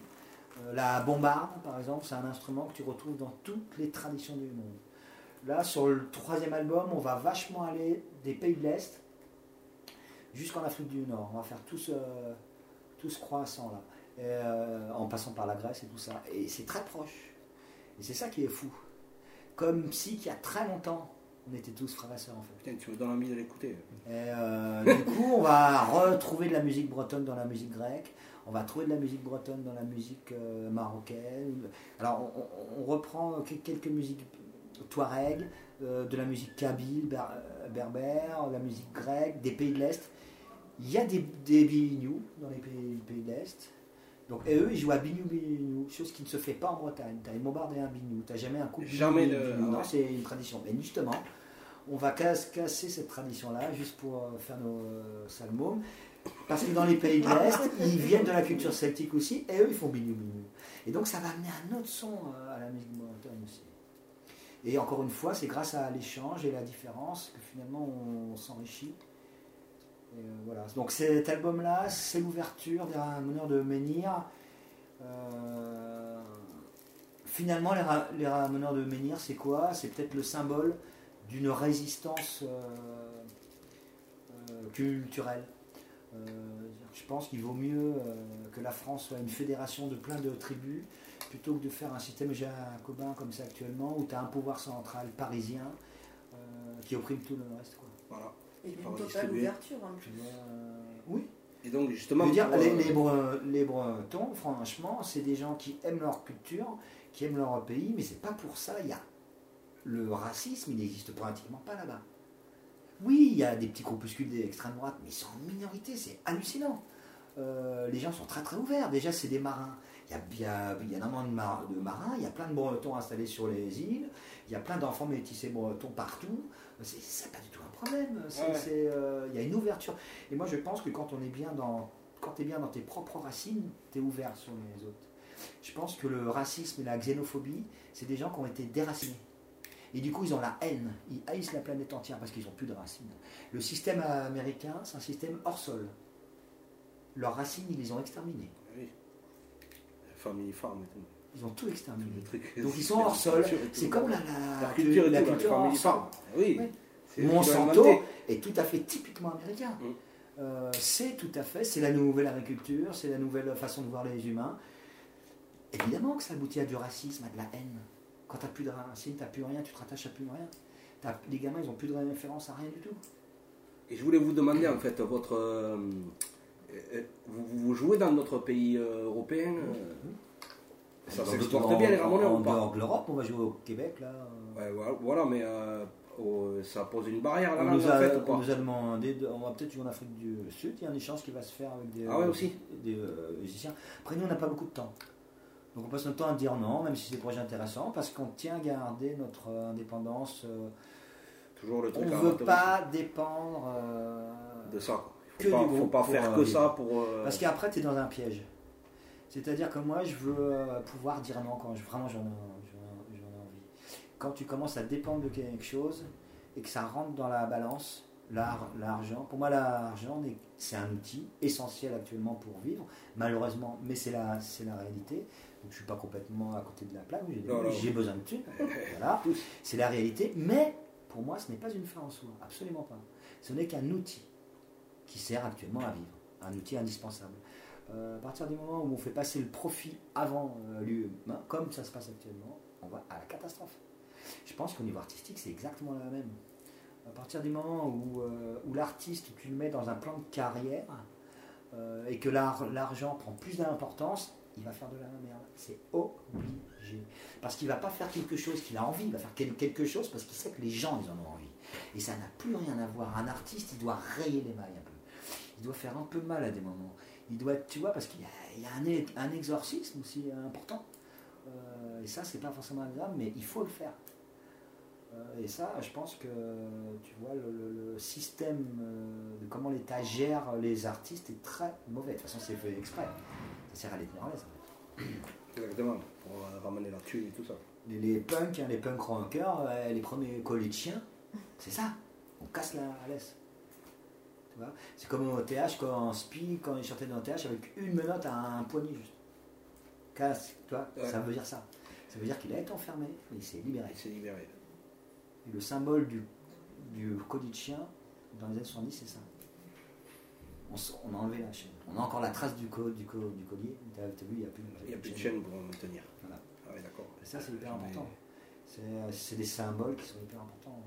La bombarde, par exemple, c'est un instrument que tu retrouves dans toutes les traditions du monde. Là, sur le troisième album, on va vachement aller des pays de l'Est jusqu'en Afrique du Nord. On va faire tout ce croissant là, en passant par la Grèce et tout ça. Et c'est très proche. Et c'est ça qui est fou. Comme si, il y a très longtemps, on était tous frères et sœurs en fait. Putain, tu me donnes envie de l'écouter. Du coup, on va retrouver de la musique bretonne dans la musique grecque. On va trouver de la musique bretonne dans la musique marocaine. Alors, on reprend quelques musiques touareg, de la musique kabyle, berbère, de la musique grecque, des pays de l'Est. Il y a des biniou dans les pays de l'Est. Donc, et eux, ils jouent à biniou, chose qui ne se fait pas en Bretagne. Tu as les mobards et un biniou. Tu n'as jamais un couple biniou. Non, c'est une tradition. Mais justement, on va casser cette tradition-là juste pour faire nos salmos. Parce que dans les pays de l'Est, ils viennent de la culture celtique aussi, et eux, ils font biniou. Et donc, ça va amener un autre son à la musique bretonne aussi. Et encore une fois, c'est grâce à l'échange et la différence que finalement on s'enrichit. Et voilà. Donc cet album-là, c'est l'ouverture d'un meneur de menhir. finalement, les rameneurs de menhir, c'est quoi? C'est peut-être le symbole d'une résistance culturelle. Je pense qu'il vaut mieux que la France soit une fédération de plein de tribus plutôt que de faire un système jacobin comme ça actuellement où tu as un pouvoir central parisien qui opprime tout le reste. Quoi. Voilà. Et une totale ouverture. Hein. Oui. Et donc justement, je veux dire, les Bretons, franchement, c'est des gens qui aiment leur culture, qui aiment leur pays, mais c'est pas pour ça. Le racisme, il n'existe pratiquement pas là-bas. Oui, il y a des petits groupuscules d'extrême droite, mais ils sont en minorité, c'est hallucinant. Les gens sont très très ouverts. Déjà, c'est des marins. Il y a énormément de marins, il y a plein de Bretons installés sur les îles, il y a plein d'enfants métissés bretons partout. C'est pas du tout un problème. Il y a une ouverture. Et moi, je pense que quand tu es bien dans tes propres racines, tu es ouvert sur les autres. Je pense que le racisme et la xénophobie, c'est des gens qui ont été déracinés. Et du coup, ils ont la haine. Ils haïssent la planète entière parce qu'ils n'ont plus de racines. Le système américain, c'est un système hors sol. Leurs racines, ils les ont exterminées. Oui. Family Farm et tout. Ils ont tout exterminé. Donc ils sont hors sol. C'est comme la culture hors sol. Oui. Monsanto est tout à fait typiquement américain. C'est la nouvelle agriculture, c'est la nouvelle façon de voir les humains. Évidemment que ça aboutit à du racisme, à de la haine. Quand tu n'as plus de racines, tu n'as plus rien, tu te rattaches à plus rien. Les gamins, ils n'ont plus de référence à rien du tout. Et je voulais vous demander, en fait, vous jouez dans notre pays européen Ça s'exporte bien les ramoneurs ou pas? En dehors de l'Europe, on va jouer au Québec, là. Ouais, voilà, mais ça pose une barrière là. On nous a demandé, on va peut-être jouer en Afrique du Sud, il y a un échange qui va se faire avec des musiciens. Après, nous, on n'a pas beaucoup de temps. Donc on passe notre temps à dire non, même si c'est des projets intéressants, parce qu'on tient à garder notre indépendance. Toujours le truc. On ne veut pas dépendre de ça. Il ne faut pas faire que ça pour. Parce qu'après, tu es dans un piège. C'est-à-dire que moi, je veux pouvoir dire non quand vraiment j'en ai envie. Quand tu commences à dépendre de quelque chose et que ça rentre dans la balance, l'argent, pour moi, l'argent, c'est un outil essentiel actuellement pour vivre, malheureusement, mais c'est la réalité. Donc je ne suis pas complètement à côté de la plaque, j'ai besoin de thunes. Voilà. C'est la réalité, mais pour moi, ce n'est pas une fin en soi, absolument pas. Ce n'est qu'un outil qui sert actuellement à vivre, un outil indispensable. À partir du moment où on fait passer le profit avant l'humain, comme ça se passe actuellement, on va à la catastrophe. Je pense qu'au niveau artistique, c'est exactement la même. À partir du moment où l'artiste, tu le mets dans un plan de carrière et que l'argent prend plus d'importance, il va faire de la merde. C'est obligé. Parce qu'il ne va pas faire quelque chose qu'il a envie, il va faire quelque chose parce qu'il sait que les gens ils en ont envie. Et ça n'a plus rien à voir. Un artiste, il doit rayer les mailles un peu. Il doit faire un peu mal à des moments. Il doit, tu vois, parce qu'il y a un exorcisme aussi important. Et ça, c'est pas forcément agréable, mais il faut le faire. Et ça, je pense que, tu vois, le système de comment l'État gère les artistes est très mauvais. De toute façon, c'est fait exprès. Ça sert à les tenir en laisse, en fait. Exactement, pour ramener la thune et tout ça. Les punks, les punk rockers, les premiers colliers de chiens, c'est ça. On casse la laisse. Tu vois, c'est comme au TH, quand ils sortaient dans le TH avec une menotte à un poignet juste. Casse, tu vois, ça veut dire ça. Ça veut dire qu'il a été enfermé, mais il s'est libéré. Et le symbole du collier de chien, dans les années 70, c'est ça. On a enlevé la chaîne. On a encore la trace du collier. Tu as vu, il n'y a plus de chaîne pour me tenir. Voilà. Ah oui, d'accord. Et ça, c'est hyper important. C'est des symboles qui sont hyper importants.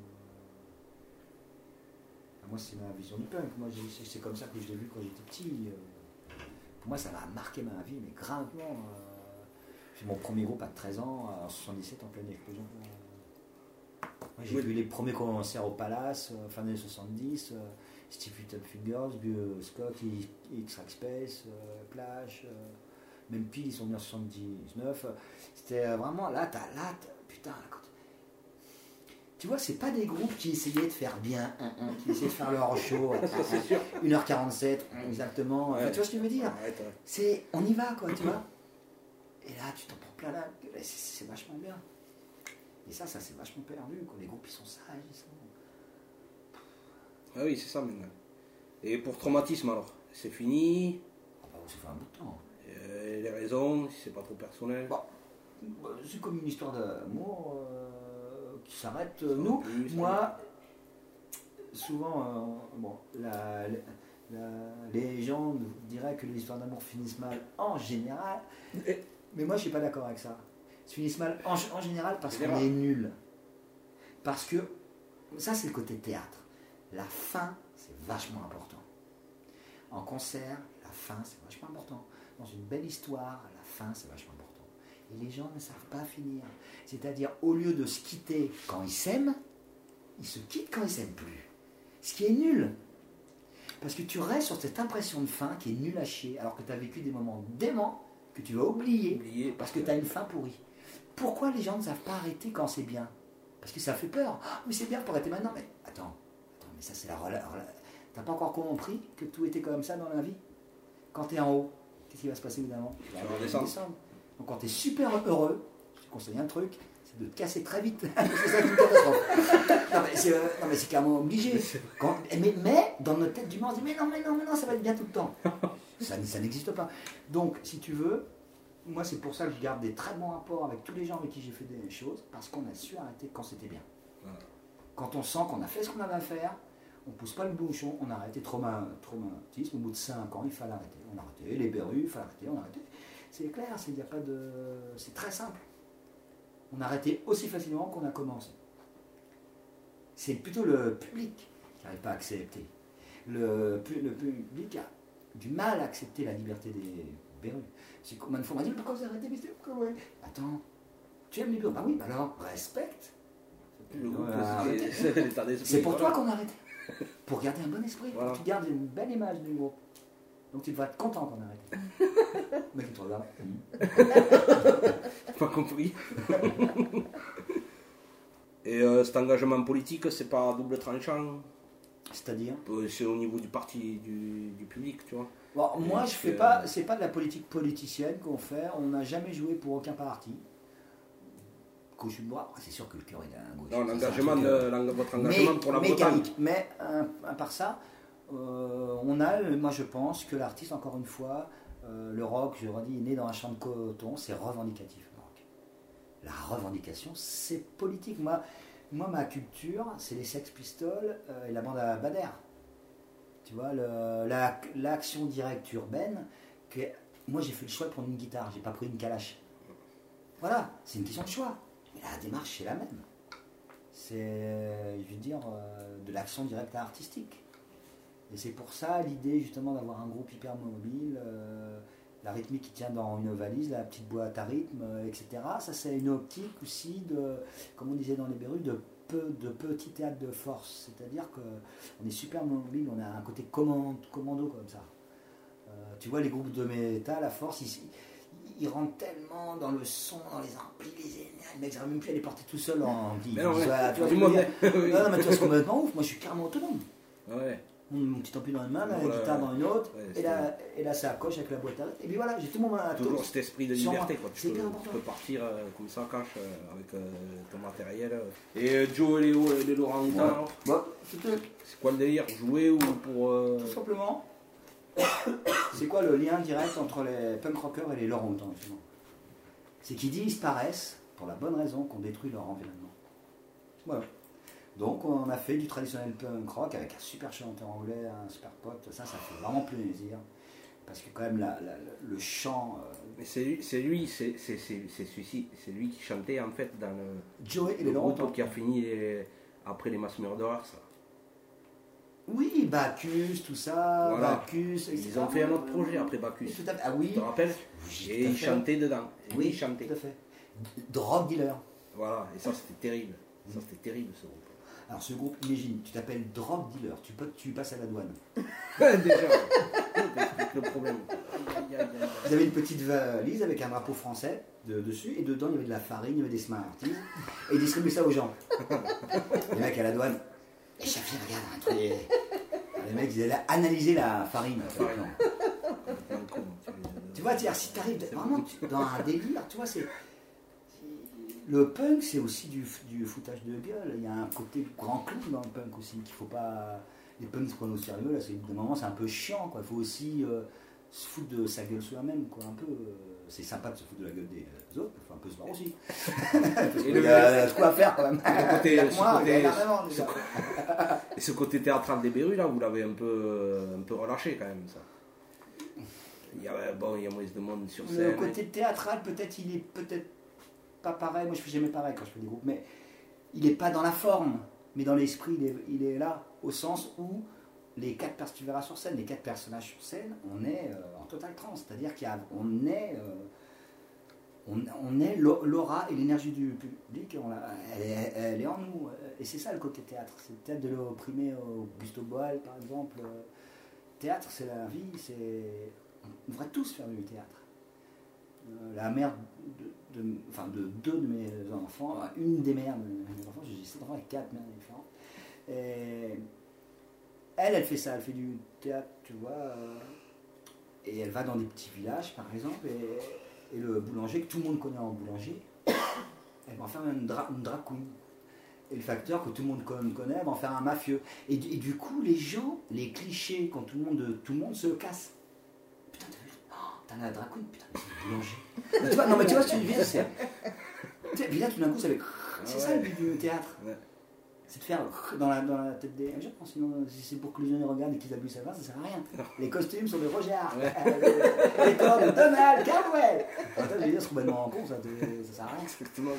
Moi, c'est ma vision du punk. Moi, c'est comme ça que je l'ai vu quand j'étais petit. Pour moi, ça m'a marqué ma vie, mais gravement. C'est mon premier groupe à 13 ans, en 77, en pleine explosion. Moi, j'ai vu les premiers concerts au Palace, fin des années 70. Steve Little Fingers, Scott, X-Rack Space, Plash, même Peel, ils sont venus en 79. C'était vraiment putain, tu vois, c'est pas des groupes qui essayaient de faire bien, qui essayaient de faire leur show, 1h47, exactement. Enfin, tu vois ce que je veux dire? C'est, on y va, quoi, tu vois. Et là, tu t'en prends plein la gueule, c'est vachement bien. Et ça c'est vachement perdu, quoi. Les groupes, ils sont sages, ils sont... Ah oui, c'est ça maintenant. Et pour traumatisme alors, c'est fini? Ça fait un bout de temps. Les raisons, si c'est pas trop personnel. Bon, C'est comme une histoire d'amour qui s'arrête. Moi, souvent, les gens diraient que les histoires d'amour finissent mal en général, mais moi je suis pas d'accord avec ça. Ils finissent mal en général parce qu'on est nul. Parce que, ça c'est le côté théâtre. La fin, c'est vachement important. En concert, la fin, c'est vachement important. Dans une belle histoire, la fin, c'est vachement important. Et les gens ne savent pas finir. C'est-à-dire, au lieu de se quitter quand ils s'aiment, ils se quittent quand ils s'aiment plus. Ce qui est nul. Parce que tu restes sur cette impression de fin qui est nulle à chier, alors que tu as vécu des moments déments que tu vas oublier parce que tu as une fin pourrie. Pourquoi les gens ne savent pas arrêter quand c'est bien? Parce que ça fait peur. Ah, mais c'est bien pour arrêter maintenant. Mais attends, mais ça c'est la t'as pas encore compris que tout était comme ça dans la vie? Quand tu es en haut, qu'est-ce qui va se passer évidemment? Tu vas descendre. Donc quand tu es super heureux, je te conseille un truc, c'est de te casser très vite. C'est ça qui me catastrophe. Non mais c'est carrément obligé. Mais dans notre tête d'humain, on se dit mais non, ça va être bien tout le temps. Ça n'existe pas. Donc si tu veux, moi c'est pour ça que je garde des très bons rapports avec tous les gens avec qui j'ai fait des choses, parce qu'on a su arrêter quand c'était bien. Quand on sent qu'on a fait ce qu'on avait à faire, on ne pousse pas le bouchon, on a arrêté. Traumatisme, au bout de 5 ans, il fallait arrêter. On a arrêté. Les berrues, il fallait arrêter, on a arrêté. C'est clair, c'est très simple. On a arrêté aussi facilement qu'on a commencé. C'est plutôt le public qui n'arrive pas à accepter. Le public a du mal à accepter la liberté des berrues. C'est combien de fois on m'a dit pourquoi vous arrêtez? Attends, tu aimes les berrues? Bah oui, bah alors respecte. C'est pour toi qu'on a arrêté. Pour garder un bon esprit, pour que tu gardes une belle image du groupe. Donc tu devrais être content qu'on a arrêté. Mais tu te regardes. Pas compris. Et cet engagement politique, c'est pas double tranchant? C'est-à-dire? C'est au niveau du parti du public, tu vois. Bon, moi, je fais pas. C'est pas de la politique politicienne qu'on fait. On n'a jamais joué pour aucun parti. C'est sûr que le cœur est à gauche. Non, votre engagement pour la Bretagne. Mais à part ça, moi je pense que l'artiste, encore une fois, le rock, je redis, est né dans un champ de coton, c'est revendicatif le rock. La revendication, c'est politique. Moi, ma culture, c'est les Sex Pistols et la bande à Bader. Tu vois, l'action directe urbaine, moi j'ai fait le choix de prendre une guitare, j'ai pas pris une calache. Voilà, c'est une question de choix. Mais la démarche, c'est la même. C'est, je veux dire, de l'action directe artistique. Et c'est pour ça l'idée, justement, d'avoir un groupe hyper mobile, la rythmique qui tient dans une valise, la petite boîte à rythme, etc. Ça, c'est une optique aussi de, comme on disait dans les berrues, de petit théâtre de force. C'est-à-dire qu'on est super mobile, on a un côté commando comme ça. Tu vois, les groupes de métal, à force, ils rentrent tellement dans le son, dans les amplis, les énergies. Le mec, ça n'arrive même plus à les porter tout seul en ampli. Mais non, tu vois ce que je veux dire? Non, mais tu vois, c'est complètement ouf. Moi, je suis carrément autonome. Ouais. Mon petit ampli dans une main, la guitare dans une autre, et là, ça accroche avec la boîte à rythme. Et puis voilà, j'ai tout mon matos. Toujours cet esprit de liberté, quoi. Tu peux partir comme ça, cash, avec ton matériel. Et Joe et les Laurent Houtan, c'est quoi le délire? Jouer ou pour. Tout simplement. C'est quoi le lien direct entre les punk rockers et les Laurent Houtan, justement? C'est qu'ils disparaissent pour la bonne raison qu'on détruit leur environnement. Voilà. Donc on a fait du traditionnel punk rock avec un super chanteur anglais, un super pote, ça fait vraiment plaisir. Parce que quand même le chant... Mais c'est lui qui chantait en fait dans Joey et le Laurent groupe qui a fini après les Mass Murderers. Oui, Bacchus, tout ça, voilà. Bacchus, etc. Ils ont fait un autre projet après Bacchus. Tout à fait. Ah oui. Tu te rappelles? Et ils chantaient dedans. Oui, ils chantaient. Tout à fait. Drug Dealer. Voilà, et ça c'était terrible. Ça c'était terrible ce groupe. Alors ce groupe, imagine, tu t'appelles Drug Dealer, tu passes à la douane. Déjà, c'est le problème. Vous avez une petite valise avec un drapeau français dessus, et dedans il y avait de la farine, il y avait des Smarties, et ils distribuaient ça aux gens. Les mecs à la douane, et Chafi, regarde un truc. Les mecs, ils allaient analyser la farine. Tu vois, si tu arrives vraiment dans un délire, tu vois, le punk, c'est aussi du foutage de gueule. Il y a un côté grand clown dans le punk aussi, qu'il faut pas... Les punks se prennent au sérieux, là, des moments, c'est un peu chiant, quoi. Il faut aussi se foutre de sa gueule soi-même, quoi, un peu. C'est sympa de se foutre de la gueule des autres, il faut un peu se voir aussi. Parce qu'il y a de quoi faire, quand même. Et ce côté théâtral des Berus, là, vous l'avez un peu relâché, quand même, ça. Il y a moins de monde sur scène. Le côté théâtral, peut-être, il est peut-être pas pareil. Moi, je fais jamais pareil quand je fais des groupes, mais il n'est pas dans la forme, mais dans l'esprit, il est là, au sens où les 4 personnes, tu verras sur scène, les 4 personnages sur scène, on est en total transe, c'est-à-dire qu'on est, on est l'aura et l'énergie du public, elle est en nous, et c'est ça le côté théâtre, c'est peut-être de l'opprimer au Augusto Boal, par exemple. Théâtre, c'est la vie, on devrait tous faire du théâtre. La mère de 2 de mes enfants, une des mères de mes enfants, j'ai 7 enfants avec 4 mères différentes. Et elle fait ça, elle fait du théâtre, tu vois, et elle va dans des petits villages, par exemple, et le boulanger, que tout le monde connaît en boulanger, elle va en faire une drag queen. Et le facteur que tout le monde connaît, elle va en faire un mafieux. Et du coup, les gens, les clichés, quand tout le monde se casse. Putain, t'as vu, t'as la drag queen, putain, c'est le boulanger. Tu vois, non, mais tu vois, ce que tu veux dire, puis là, tout d'un coup, c'est ça le but du théâtre. Ouais. C'est de faire dans la tête des gens. Sinon, si c'est pour que les gens regardent et qu'ils abusent à ça sert à rien. Les costumes sont de Roger, les corps de Donald Caldwell. Attends, je vais dire, c'est complètement en con, ça sert à rien. Effectivement.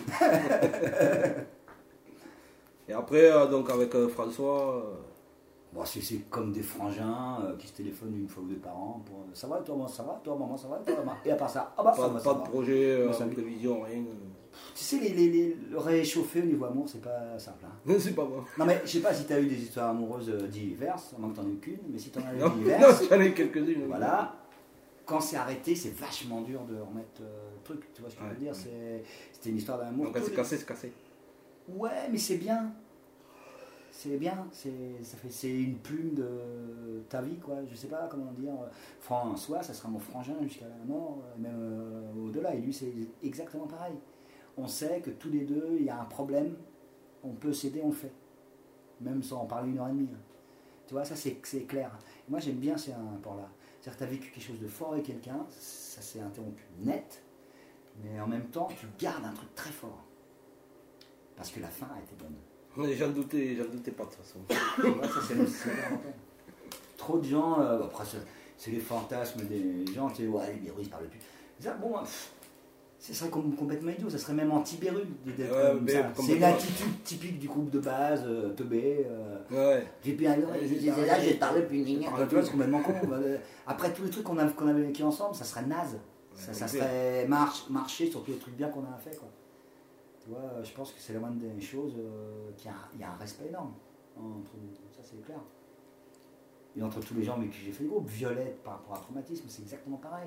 Et après, donc avec François. Bon, c'est comme des frangins qui se téléphonent une fois ou 2 par an pour ça va, toi, maman, ça va, toi, maman, ça va, toi, maman. Et à part ça, pas de projet, pas de prévision, rien. Tu sais, le réchauffer au niveau amour, c'est pas simple. Hein. Non, c'est pas bon. Non, mais je sais pas si tu as eu des histoires amoureuses diverses, à moins que tu n'en aies qu'une, mais si tu en as eu diverses. Non, j'en ai quelques-unes. Voilà. Quand c'est arrêté, c'est vachement dur de remettre le truc. Tu vois ce que je veux dire? C'était une histoire d'amour. Donc, c'est cassé. Ouais, mais c'est bien. C'est bien. C'est une plume de ta vie, quoi. Je sais pas comment dire. François, ça sera mon frangin jusqu'à la mort, même au-delà. Et lui, c'est exactement pareil. On sait que tous les deux, il y a un problème, on peut s'aider, on le fait. Même sans en parler 1h30. Tu vois, ça c'est clair. Et moi j'aime bien ces rapports-là. C'est-à-dire que tu as vécu quelque chose de fort avec quelqu'un, ça s'est interrompu net, mais en même temps, tu gardes un truc très fort. Parce que la fin a été bonne. Oui, j'en doutais pas de toute façon. Ouais, ça c'est important. Trop de gens, après c'est les fantasmes des gens, tu sais, ouais, les Berus, ils parlent plus. Ça, bon, ce serait complètement idiot, ça serait même anti-Beru d'être comme ça. C'est l'attitude typique du groupe de base, teubé. J'ai bien là, j'ai parlé plus tu vois, c'est complètement con. Après tous les trucs qu'on avait vécu ensemble, ça serait naze. Ça serait marcher sur tous les trucs bien qu'on a fait, quoi. Tu vois, je pense que c'est la moindre des choses qu'il y a un respect énorme entre nous, ça c'est clair. Et entre tous les gens avec qui j'ai fait le groupe, Violette par rapport à traumatisme, c'est exactement pareil.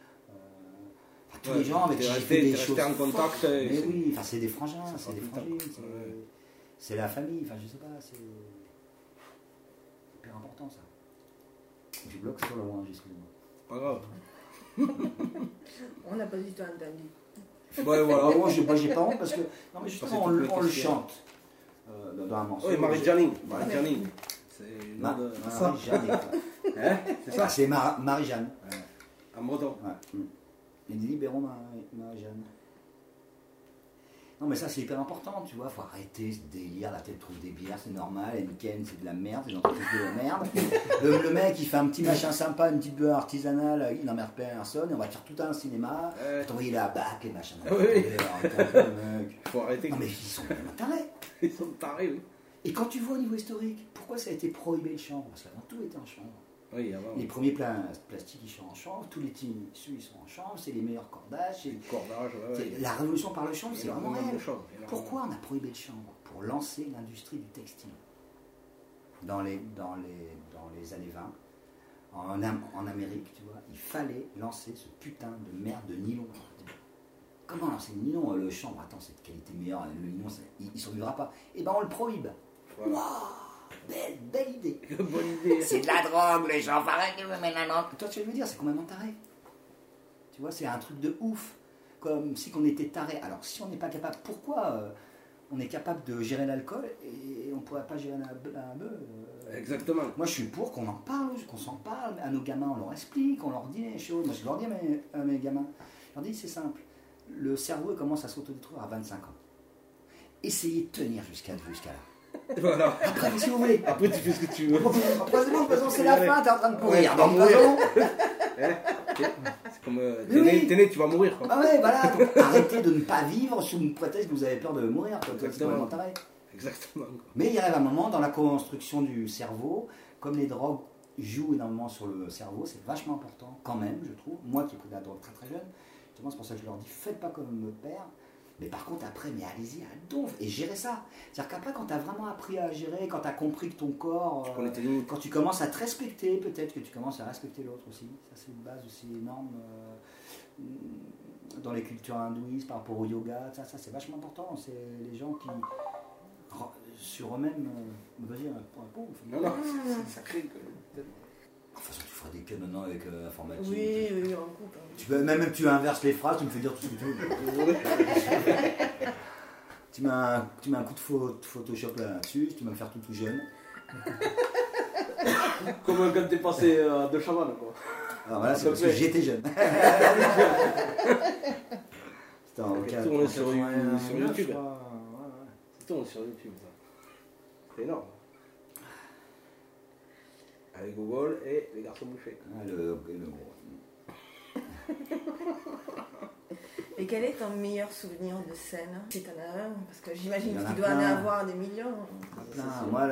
Tous les gens avec qui j'ai fait des choses en contact. Mais oui, enfin, c'est des frangins, c'est des frangines, c'est la famille, enfin je sais pas, c'est hyper important ça. Je bloque sur le loin, excusez-moi. Pas grave. On n'a pas du tout entendu. Ouais, voilà. Moi j'ai pas honte parce que non mais justement on le chante dans un morceau. Oui, Marie-Janing. C'est Marie-Jeanne. C'est ça. C'est Marie-Jeanne. En breton. Ouais. Les libérons Marie-Jeanne. Non mais ça c'est hyper important, tu vois, faut arrêter ce délire, la tête trouve des bières, c'est normal, Henken c'est de la merde, c'est une entreprise de la merde. Le mec il fait un petit machin sympa, une petite bière artisanale, il n'emmerde personne, et on va te faire tout un cinéma, t'envoyer la bac, les machins. Faut arrêter. Non mais ils sont tarés. Ils sont tarés, oui. Et quand tu vois au niveau historique, pourquoi ça a été prohibé le chanvre? Parce qu'avant tout était en chanvre. Oui, avant. Les premiers plastiques ils sont en chanvre, tous les tissus ils sont en chanvre, c'est les meilleurs cordages. La révolution par le chanvre, c'est vraiment réel. Pourquoi on a prohibé le chanvre? Pour lancer l'industrie du textile. Dans les années 20, en Amérique, tu vois, il fallait lancer ce putain de merde de nylon. Comment lancer le nylon? Le chanvre, attends, c'est de qualité meilleure, le nylon, il ne survivra pas. Et ben on le prohibe. Voilà. Wow, belle idée. Bonne idée. C'est de la drogue, les gens, pareil, mais non. Toi, tu veux dire, c'est complètement taré. Tu vois, c'est un truc de ouf. Comme si on était taré. Alors, si on n'est pas capable, pourquoi on est capable de gérer l'alcool et on ne pourrait pas gérer un bœuf. Exactement. Moi, je suis pour qu'on en parle, qu'on s'en parle. À nos gamins, on leur explique, on leur dit les choses. Moi, je leur dis à mes gamins, je leur dis, c'est simple. Le cerveau commence à s'autodétruire à 25 ans. Essayez de tenir jusqu'à là. Voilà. Après, si vous voulez. Après, tu fais ce que tu veux. Après, c'est bon, de toute façon, c'est la fin, t'es en train de pourrir. Ouais, Donc, de toute façon, c'est comme t'es né, tu vas mourir. Quoi. ah ouais, voilà. Donc, arrêtez de ne pas vivre sous le prétexte que vous avez peur de mourir. C'est complètement taré. Exactement. Mais il arrive un moment dans la construction du cerveau, comme les drogues jouent énormément sur le cerveau, c'est vachement important quand même, je trouve. Moi qui ai pris de la drogue très très jeune, justement, c'est pour ça que je leur dis, faites pas comme notre père. Mais par contre, après, mais allez-y, à donf, et gérez ça. C'est-à-dire qu'après, quand tu as vraiment appris à gérer, quand tu as compris que ton corps, quand tu commences à te respecter, peut-être que tu commences à respecter l'autre aussi. Ça, c'est une base aussi énorme dans les cultures hindouistes par rapport au yoga. Ça c'est vachement important. C'est les gens qui, sur eux-mêmes, vas-y, pour un pot. Non, c'est sacré. De toute façon, tu feras des cas maintenant avec informatique. Oui, en couple. Même tu inverses les phrases, tu me fais dire tout ce que tu veux. tu mets un coup de Photoshop là-dessus, tu vas me faire tout jeune. Comme quand t'es passé de chaman, quoi. Alors voilà, c'est parce que j'étais jeune. C'était en tourne sur YouTube. Ouais. Ça tourne sur YouTube, ça. C'est énorme. Avec Google et les garçons bouchés. Ah, le gros. Et quel est ton meilleur souvenir de scène, si t'en as un? Parce que j'imagine Il y en a qu'il doit en plein. avoir des millions. Plein.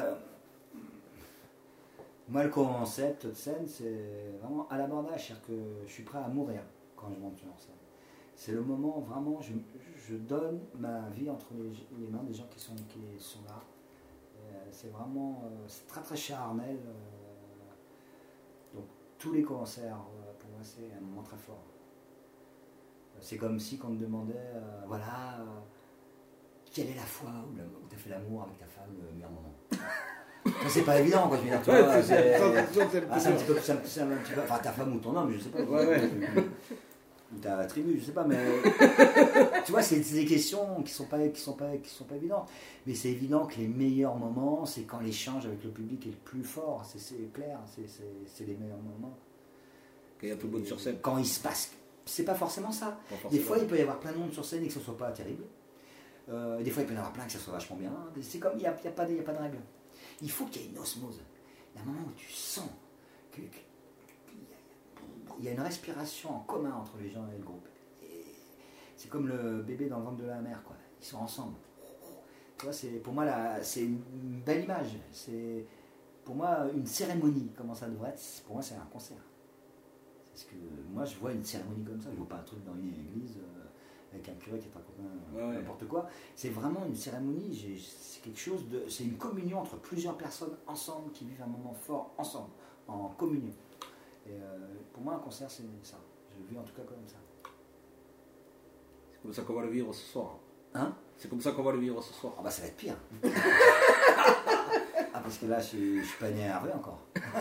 Moi, le concept de scène, c'est vraiment à l'abordage. C'est-à-dire que je suis prêt à mourir quand je monte sur scène. C'est le moment vraiment, je donne ma vie entre les mains des gens qui sont là. C'est vraiment, c'est très très charnel. Donc tous les concerts, pour moi, c'est un moment très fort. C'est comme si on te demandait, quelle est la fois où tu as fait l'amour avec ta femme le meilleur moment. Ça, c'est pas évident, quoi. Je veux dire, tu vois, c'est un petit peu, enfin, ta femme ou ton homme, je sais pas. Ou ta tribu, je sais pas, mais tu vois, c'est des questions qui sont pas évidentes. Mais c'est évident que les meilleurs moments, c'est quand l'échange avec le public est le plus fort. C'est clair, c'est les meilleurs moments. Quand il y a tout le monde sur scène. Quand il se passe, c'est pas forcément ça. Des fois, il peut y avoir plein de monde sur scène et que ce soit pas terrible. Des fois, il peut y en avoir plein et que ça soit vachement bien. C'est comme il n'y a pas de règle. Il faut qu'il y ait une osmose. Il y a un moment où tu sens qu'il y a une respiration en commun entre les gens et le groupe. Et c'est comme le bébé dans le ventre de la mère, quoi. Ils sont ensemble. Tu vois, pour moi, c'est une belle image. C'est pour moi une cérémonie. Comment ça devrait être? Pour moi, c'est un concert. Parce que moi, je vois une cérémonie comme ça. Je ne vois pas un truc dans une église avec un curé qui est raconte n'importe quoi. C'est vraiment une cérémonie. C'est quelque chose de. C'est une communion entre plusieurs personnes ensemble qui vivent un moment fort ensemble, en communion. Et pour moi, un concert, c'est ça. Je le vis en tout cas comme ça. C'est comme ça qu'on va le vivre ce soir. Hein? C'est comme ça qu'on va le vivre ce soir. Ah bah ça va être pire. Parce que là, je suis pas énervé encore.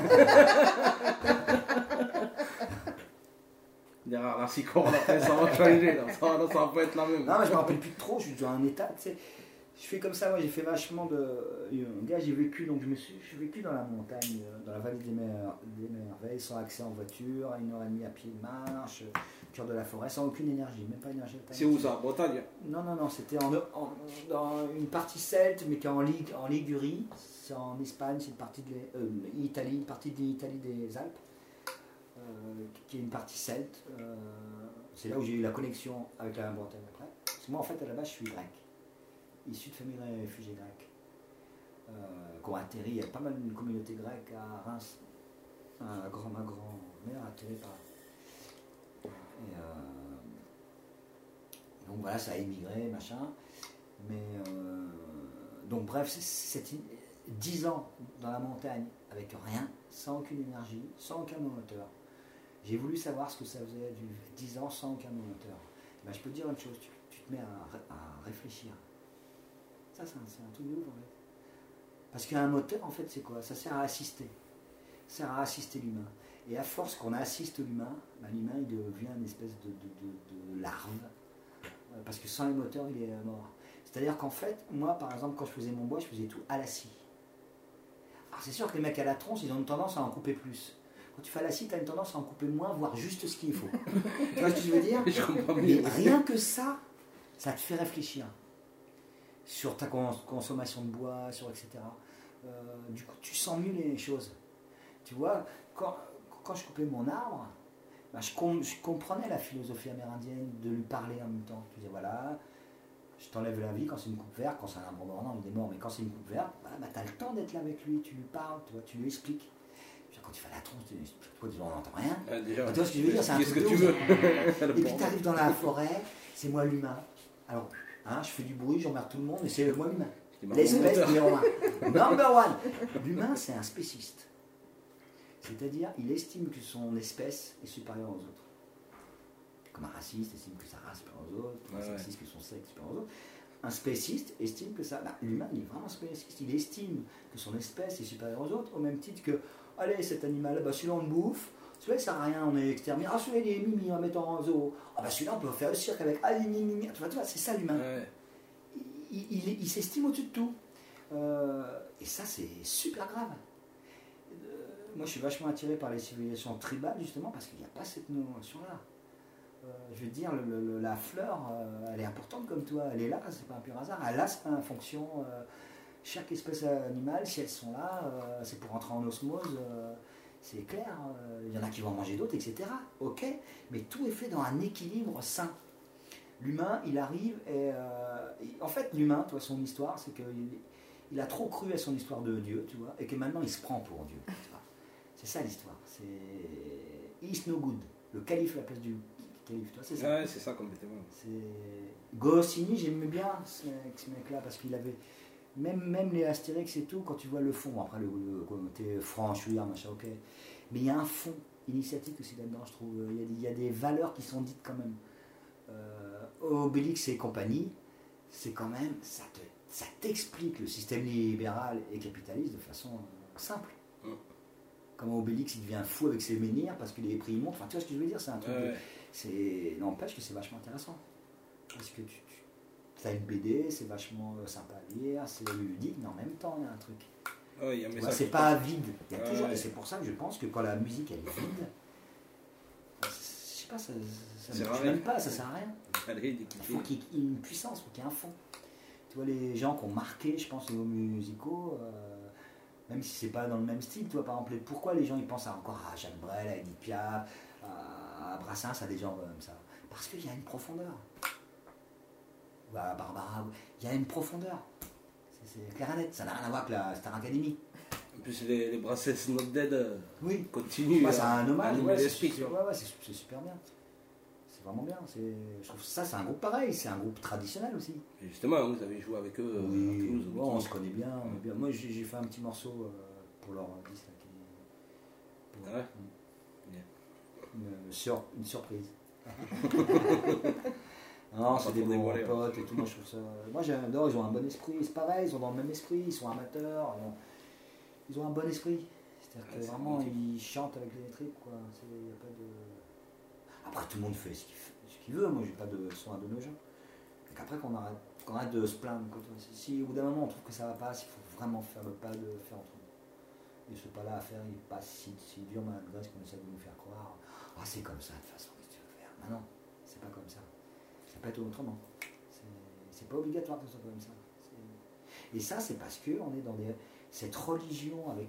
Derrière la psychose, après, ça va changer. Ça va pas être la même. Non, mais je me rappelle plus de trop. Je suis dans un état, tu sais. Je fais comme ça, moi j'ai fait vachement de. Gars, j'ai vécu, donc je suis vécu dans la montagne, dans la vallée des merveilles, sans accès en voiture, à 1h30 à pied de marche, au cœur de la forêt, sans aucune énergie, même pas énergie. C'est où ça? Bretagne? Non, c'était dans une partie celte, mais qui est en Ligurie. C'est en Espagne, c'est une partie de l'Italie, une partie de l'Italie des Alpes, qui est une partie celte. C'est là où j'ai eu la connexion avec la Bretagne après. Parce que moi, en fait, à la base, je suis grec. Issus de familles de réfugiés grecs qui ont atterri. Il y a pas mal d'une communauté grecque à Reims. Ma grand-mère a atterri par là. Donc voilà, ça a émigré, machin. Mais donc bref, c'est 10 ans dans la montagne avec rien, sans aucune énergie, sans aucun moteur. J'ai voulu savoir ce que ça faisait du 10 ans sans aucun moteur. Ben, je peux te dire une chose, tu te mets à réfléchir. Ça, c'est un truc de ouf, en fait. Parce qu'un moteur, en fait, c'est quoi? Ça sert à assister. Ça sert à assister l'humain. Et à force qu'on assiste l'humain, ben, l'humain, il devient une espèce de larve. Parce que sans les moteurs, il est mort. C'est-à-dire qu'en fait, moi, par exemple, quand je faisais mon bois, je faisais tout à la scie. Alors c'est sûr que les mecs à la tronche, ils ont une tendance à en couper plus. Quand tu fais à la scie, tu as une tendance à en couper moins, voire juste ce qu'il faut. Tu vois ce que je veux dire? Je comprends Mais bien. rien que ça te fait réfléchir sur ta consommation de bois, sur etc. Du coup, tu sens mieux les choses. Tu vois, quand je coupais mon arbre, ben, je comprenais la philosophie amérindienne de lui parler en même temps. Tu disais, voilà, je t'enlève la vie quand c'est une coupe verte, quand c'est un arbre mort, non, il est mort, mais quand c'est une coupe verte, bah, tu as le temps d'être là avec lui, tu lui parles, tu vois, tu lui expliques. Quand tu fais la tronche, tu dis, on n'entend rien. Ah, déjà, tu vois ce que je veux dire, c'est un qu'est-ce truc que de tu ouf. veux? Et puis tu arrives dans la forêt, c'est moi l'humain. Alors, hein, je fais du bruit, j'emmerde tout le monde, mais c'est moi l'humain. L'espèce numéro 1. Number 1. L'humain, c'est un spéciste. C'est-à-dire, il estime que son espèce est supérieure aux autres. Comme un raciste estime que sa race est supérieure aux autres, comme un sexiste que son sexe est supérieur aux autres. Un spéciste estime que ça. Bah, l'humain, il est vraiment spéciste. Il estime que son espèce est supérieure aux autres, au même titre que, allez, cet animal, bah, celui-là on le bouffe, celui-là il sert à rien, on est exterminé. Ah, celui-là il est mimi en mettant en zoo. Ah, bah celui-là on peut faire le cirque avec. Ah, mimi. Tu vois, c'est ça l'humain. Ouais. Il s'estime au-dessus de tout. Et ça, c'est super grave. Moi, je suis vachement attiré par les civilisations tribales, justement, parce qu'il n'y a pas cette notion-là. Je veux dire, la fleur, elle est importante comme toi. Elle est là, c'est pas un pur hasard. Elle a sa fonction. Chaque espèce animale, si elles sont là, c'est pour entrer en osmose. C'est clair. Il y en a qui vont en manger d'autres, etc. Ok, mais tout est fait dans un équilibre sain. L'humain, il arrive et... en fait, l'humain, toi, son histoire, c'est qu'il a trop cru à son histoire de Dieu, tu vois, et que maintenant, il se prend pour Dieu. C'est ça l'histoire. C'est Is no good. Le calife à la place du calife, toi, c'est ça. Ouais, c'est ça complètement. Goscinny, j'aimais bien ce mec-là, parce qu'il avait... Même les Astérix et tout, quand tu vois le fond, après le côté franchouillard, machin, ok. Mais il y a un fond initiatique aussi là-dedans, je trouve. Il y a des valeurs qui sont dites quand même. Obélix et compagnie, c'est quand même, ça t'explique le système libéral et capitaliste de façon simple. Comment Obélix il devient fou avec ses menhirs parce que les prix montent. Enfin, tu vois ce que je veux dire, c'est un truc. N'empêche que c'est vachement intéressant. Parce que tu as une BD, c'est vachement sympa à lire, c'est ludique, mais en même temps, il y a un truc. C'est pas vide. Il y a toujours, et c'est pour ça que je pense que quand la musique elle est vide, je sais pas, ça ne marche même pas, ça sert à rien. Il faut qu'il y ait une puissance, il faut qu'il y ait un fond. Tu vois, les gens qui ont marqué, je pense, les musicaux, même si c'est pas dans le même style, tu vois, par exemple, pourquoi les gens ils pensent encore à Jacques Brel, à Edith Piaf, à Brassens, à des gens comme ça? Parce qu'il y a une profondeur. Ou à Barbara, il y a une profondeur. C'est clair et net, ça n'a rien à voir avec la Star Academy. En plus, les Brassens Not Dead continuent. C'est un hommage, c'est super bien. C'est vraiment bien. Je trouve ça, c'est un groupe pareil, c'est un groupe traditionnel aussi. Et justement, vous avez joué avec eux à Toulouse. On se connaît bien. Moi, j'ai fait un petit morceau pour leur disque. Une surprise. Non, c'est des bons potes et tout. Moi, je trouve ça. Moi, j'adore. Ils ont un bon esprit. C'est pareil, ils ont dans le même esprit. Ils sont amateurs. Ils ont un bon esprit. C'est-à-dire que vraiment, ils chantent avec les tripes, quoi. Y a pas de... Après, tout le monde fait ce qu'il veut. Moi, j'ai pas de son à donner aux gens. Donc après, qu'on arrête de se plaindre. Si au bout d'un moment, on trouve que ça va pas, il faut vraiment faire le pas de faire entre nous. Et ce pas-là à faire, il n'est pas si dur malgré ce qu'on essaie de nous faire croire. Ah, c'est comme ça, de toute façon, qu'est-ce que tu veux faire? Non, c'est pas comme ça. Ça peut être autrement. C'est pas obligatoire que ce soit comme ça. Et ça, c'est parce qu'on est dans cette religion avec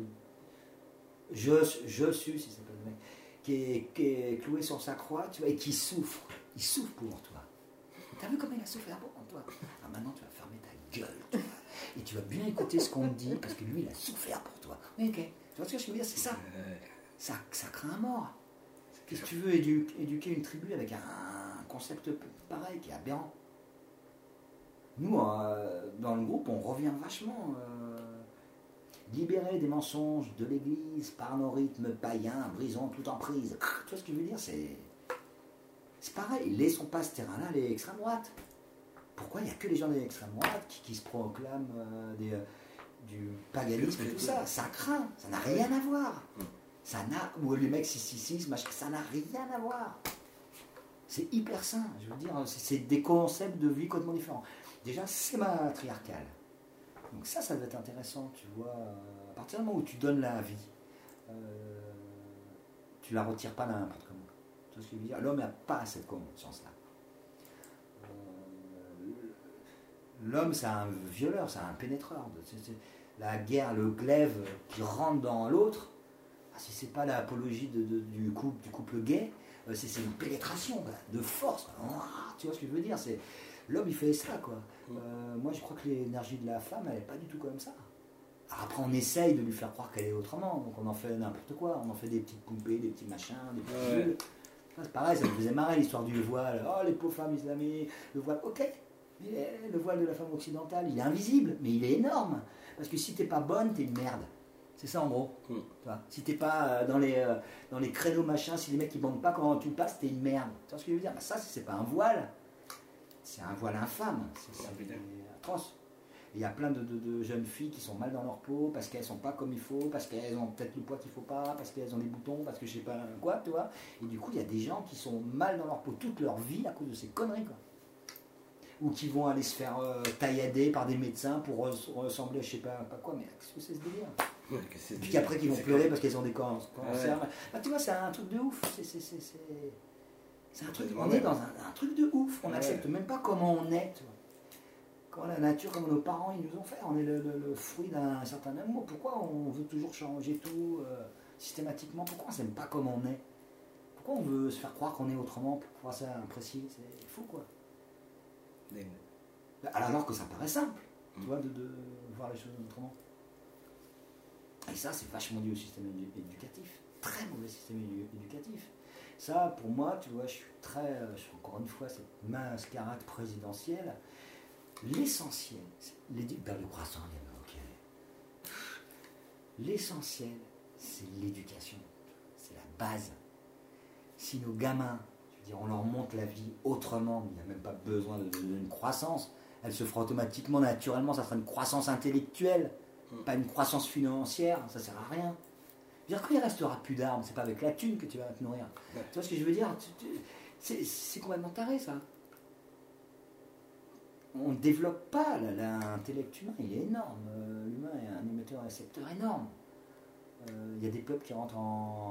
je suis, si ça peut le mec, qui est cloué sur sa croix, tu vois, et qui souffre. Il souffre pour toi. T'as vu comment il a souffert pour toi? Ah, maintenant, tu vas fermer ta gueule, tu vois, et tu vas bien écouter ce qu'on te dit, parce que lui, il a souffert pour toi. Oui, ok. Tu vois ce que je veux dire? C'est ça. Ça craint à mort. Qu'est-ce que tu veux éduquer une tribu avec un concept pareil qui est aberrant? Nous, dans le groupe, on revient vachement libérés des mensonges de l'Église par nos rythmes païens, brisons toute emprise. Tu vois ce que je veux dire? C'est pareil, laissons pas ce terrain-là les extrêmes droites. Pourquoi il n'y a que les gens des extrêmes droites qui se proclament du paganisme et tout ça? Ça craint, ça n'a rien à voir. Ou les mecs 666, ça n'a rien à voir. C'est hyper sain, je veux dire, c'est des concepts de vie complètement différents. déjà c'est matriarcal. Donc ça doit être intéressant, tu vois. À partir du moment où tu donnes la vie, tu la retires pas n'importe comment. Tu vois ce que je veux dire? L'homme n'a pas cette conscience-là. L'homme, c'est un violeur, c'est un pénétreur. La guerre, le glaive qui rentre dans l'autre, si c'est pas l'apologie du couple gay, c'est une pénétration de force. Tu vois ce que je veux dire? L'homme, il fait ça, quoi. Moi, je crois que l'énergie de la femme, elle n'est pas du tout comme ça. Alors après, on essaye de lui faire croire qu'elle est autrement. Donc, on en fait n'importe quoi. On en fait des petites poupées, des petits machins, des petits bulles. C'est pareil, ça me faisait marrer l'histoire du voile. Oh, les pauvres femmes islamiques, le voile, ok. Mais le voile de la femme occidentale, il est invisible, mais il est énorme. Parce que si t'es pas bonne, t'es une merde. C'est ça en gros. Tu vois, si t'es pas dans les créneaux machins, si les mecs ils bandent pas quand tu passes, t'es une merde. Tu vois ce que je veux dire? Ça, c'est pas un voile. C'est un voile infâme. C'est atroce. Il y a plein de jeunes filles qui sont mal dans leur peau parce qu'elles sont pas comme il faut, parce qu'elles ont peut-être le poids qu'il faut pas, parce qu'elles ont des boutons, parce que je sais pas quoi, tu vois. Et du coup, il y a des gens qui sont mal dans leur peau toute leur vie à cause de ces conneries, quoi. Ou qui vont aller se faire taillader par des médecins pour ressembler à je sais pas quoi, mais qu'est-ce que c'est ce délire? Et puis après, qui vont pleurer parce qu'elles ont des cancers. Bah, tu vois, c'est un truc de ouf. C'est un truc, on est dans un truc de ouf. On n'accepte même pas comment on est, tu vois. Comment la nature, comme nos parents ils nous ont fait, on est le fruit d'un certain amour. Pourquoi on veut toujours changer tout systématiquement? Pourquoi on ne s'aime pas comme on est? Pourquoi on veut se faire croire qu'on est autrement pour pouvoir s'apprécier? C'est fou, quoi. Alors que ça paraît simple, tu vois, de voir les choses autrement. Et ça, c'est vachement dû au système éducatif. Très mauvais système éducatif. Ça, pour moi, tu vois, je suis encore une fois, cette mascarade présidentielle. L'essentiel, le croissant, ok. L'essentiel, c'est l'éducation. C'est la base. Si nos gamins, je veux dire, on leur montre la vie autrement, il n'y a même pas besoin d'une croissance. Elle se fera automatiquement, naturellement, ça sera une croissance intellectuelle, pas une croissance financière, ça ne sert à rien. Je veux dire, quand il ne restera plus d'armes, c'est pas avec la thune que tu vas te nourrir. Ouais. Tu vois ce que je veux dire? C'est complètement taré, ça. On ne développe pas l'intellect humain, il est énorme. L'humain est un émetteur récepteur énorme. Il y a des peuples qui rentrent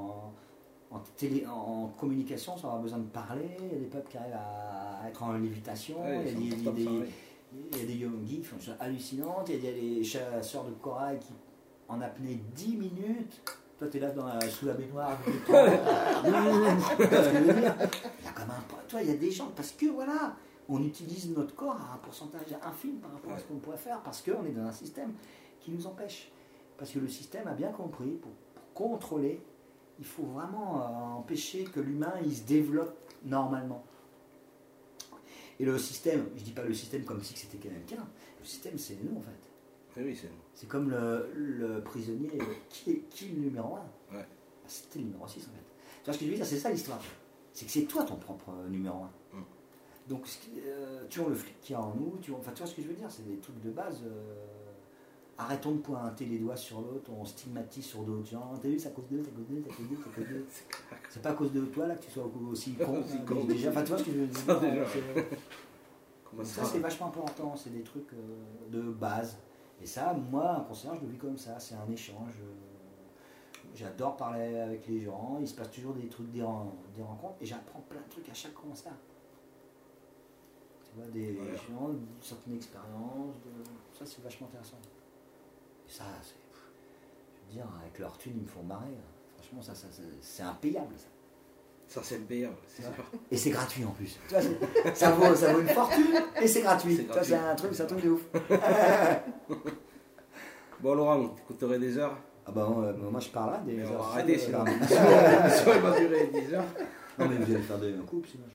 en communication sans avoir besoin de parler. Il y a des peuples qui arrivent à être en lévitation. Il y a des yogis qui font des choses hallucinantes. Il y a des chasseurs de corail qui en apnée 10 minutes. Toi, tu es là sous la baignoire. Il y a comme il y a des gens, parce que voilà. On utilise notre corps à un pourcentage infime par rapport à ce qu'on pourrait faire parce qu'on est dans un système qui nous empêche. Parce que le système a bien compris, pour contrôler, il faut vraiment empêcher que l'humain il se développe normalement. Et le système, je ne dis pas le système comme si c'était quelqu'un, le système c'est nous en fait. Oui, c'est comme le prisonnier, qui est le numéro 1 C'était le numéro 6 en fait. Tu vois ce que je veux dire? C'est ça l'histoire. C'est que c'est toi ton propre numéro 1. Donc, tu as le flic qui est en nous, tu vois ce que je veux dire, c'est des trucs de base. Arrêtons de pointer les doigts sur l'autre, on stigmatise sur d'autres gens. T'as vu, c'est à cause d'eux, c'est à cause d'eux, c'est à cause d'eux, c'est à cause d'eux. C'est pas à cause de toi là que tu sois aussi con. Déjà, enfin, tu vois ce que je veux dire. Ça, c'est vachement important, c'est des trucs de base. Et ça, moi, un concert, je le vis comme ça, c'est un échange. J'adore parler avec les gens, il se passe toujours des trucs, des rencontres, et j'apprends plein de trucs à chaque concert. Tu vois, des gens, d'une certaine expérience, ça c'est vachement intéressant. Et ça, je veux dire, avec leur thune, ils me font marrer. Franchement, ça c'est impayable. Ça c'est impayable, c'est sûr. Et c'est gratuit en plus. Tu vois, ça vaut une fortune et c'est gratuit. Ça, c'est un truc de ouf. Bon, Laurent, tu écouterais des heures? Ah bah moi je parle là des heures. Arrêtez, sinon. L'émission va durer 10 heures. Non mais vous allez faire un couple sinon.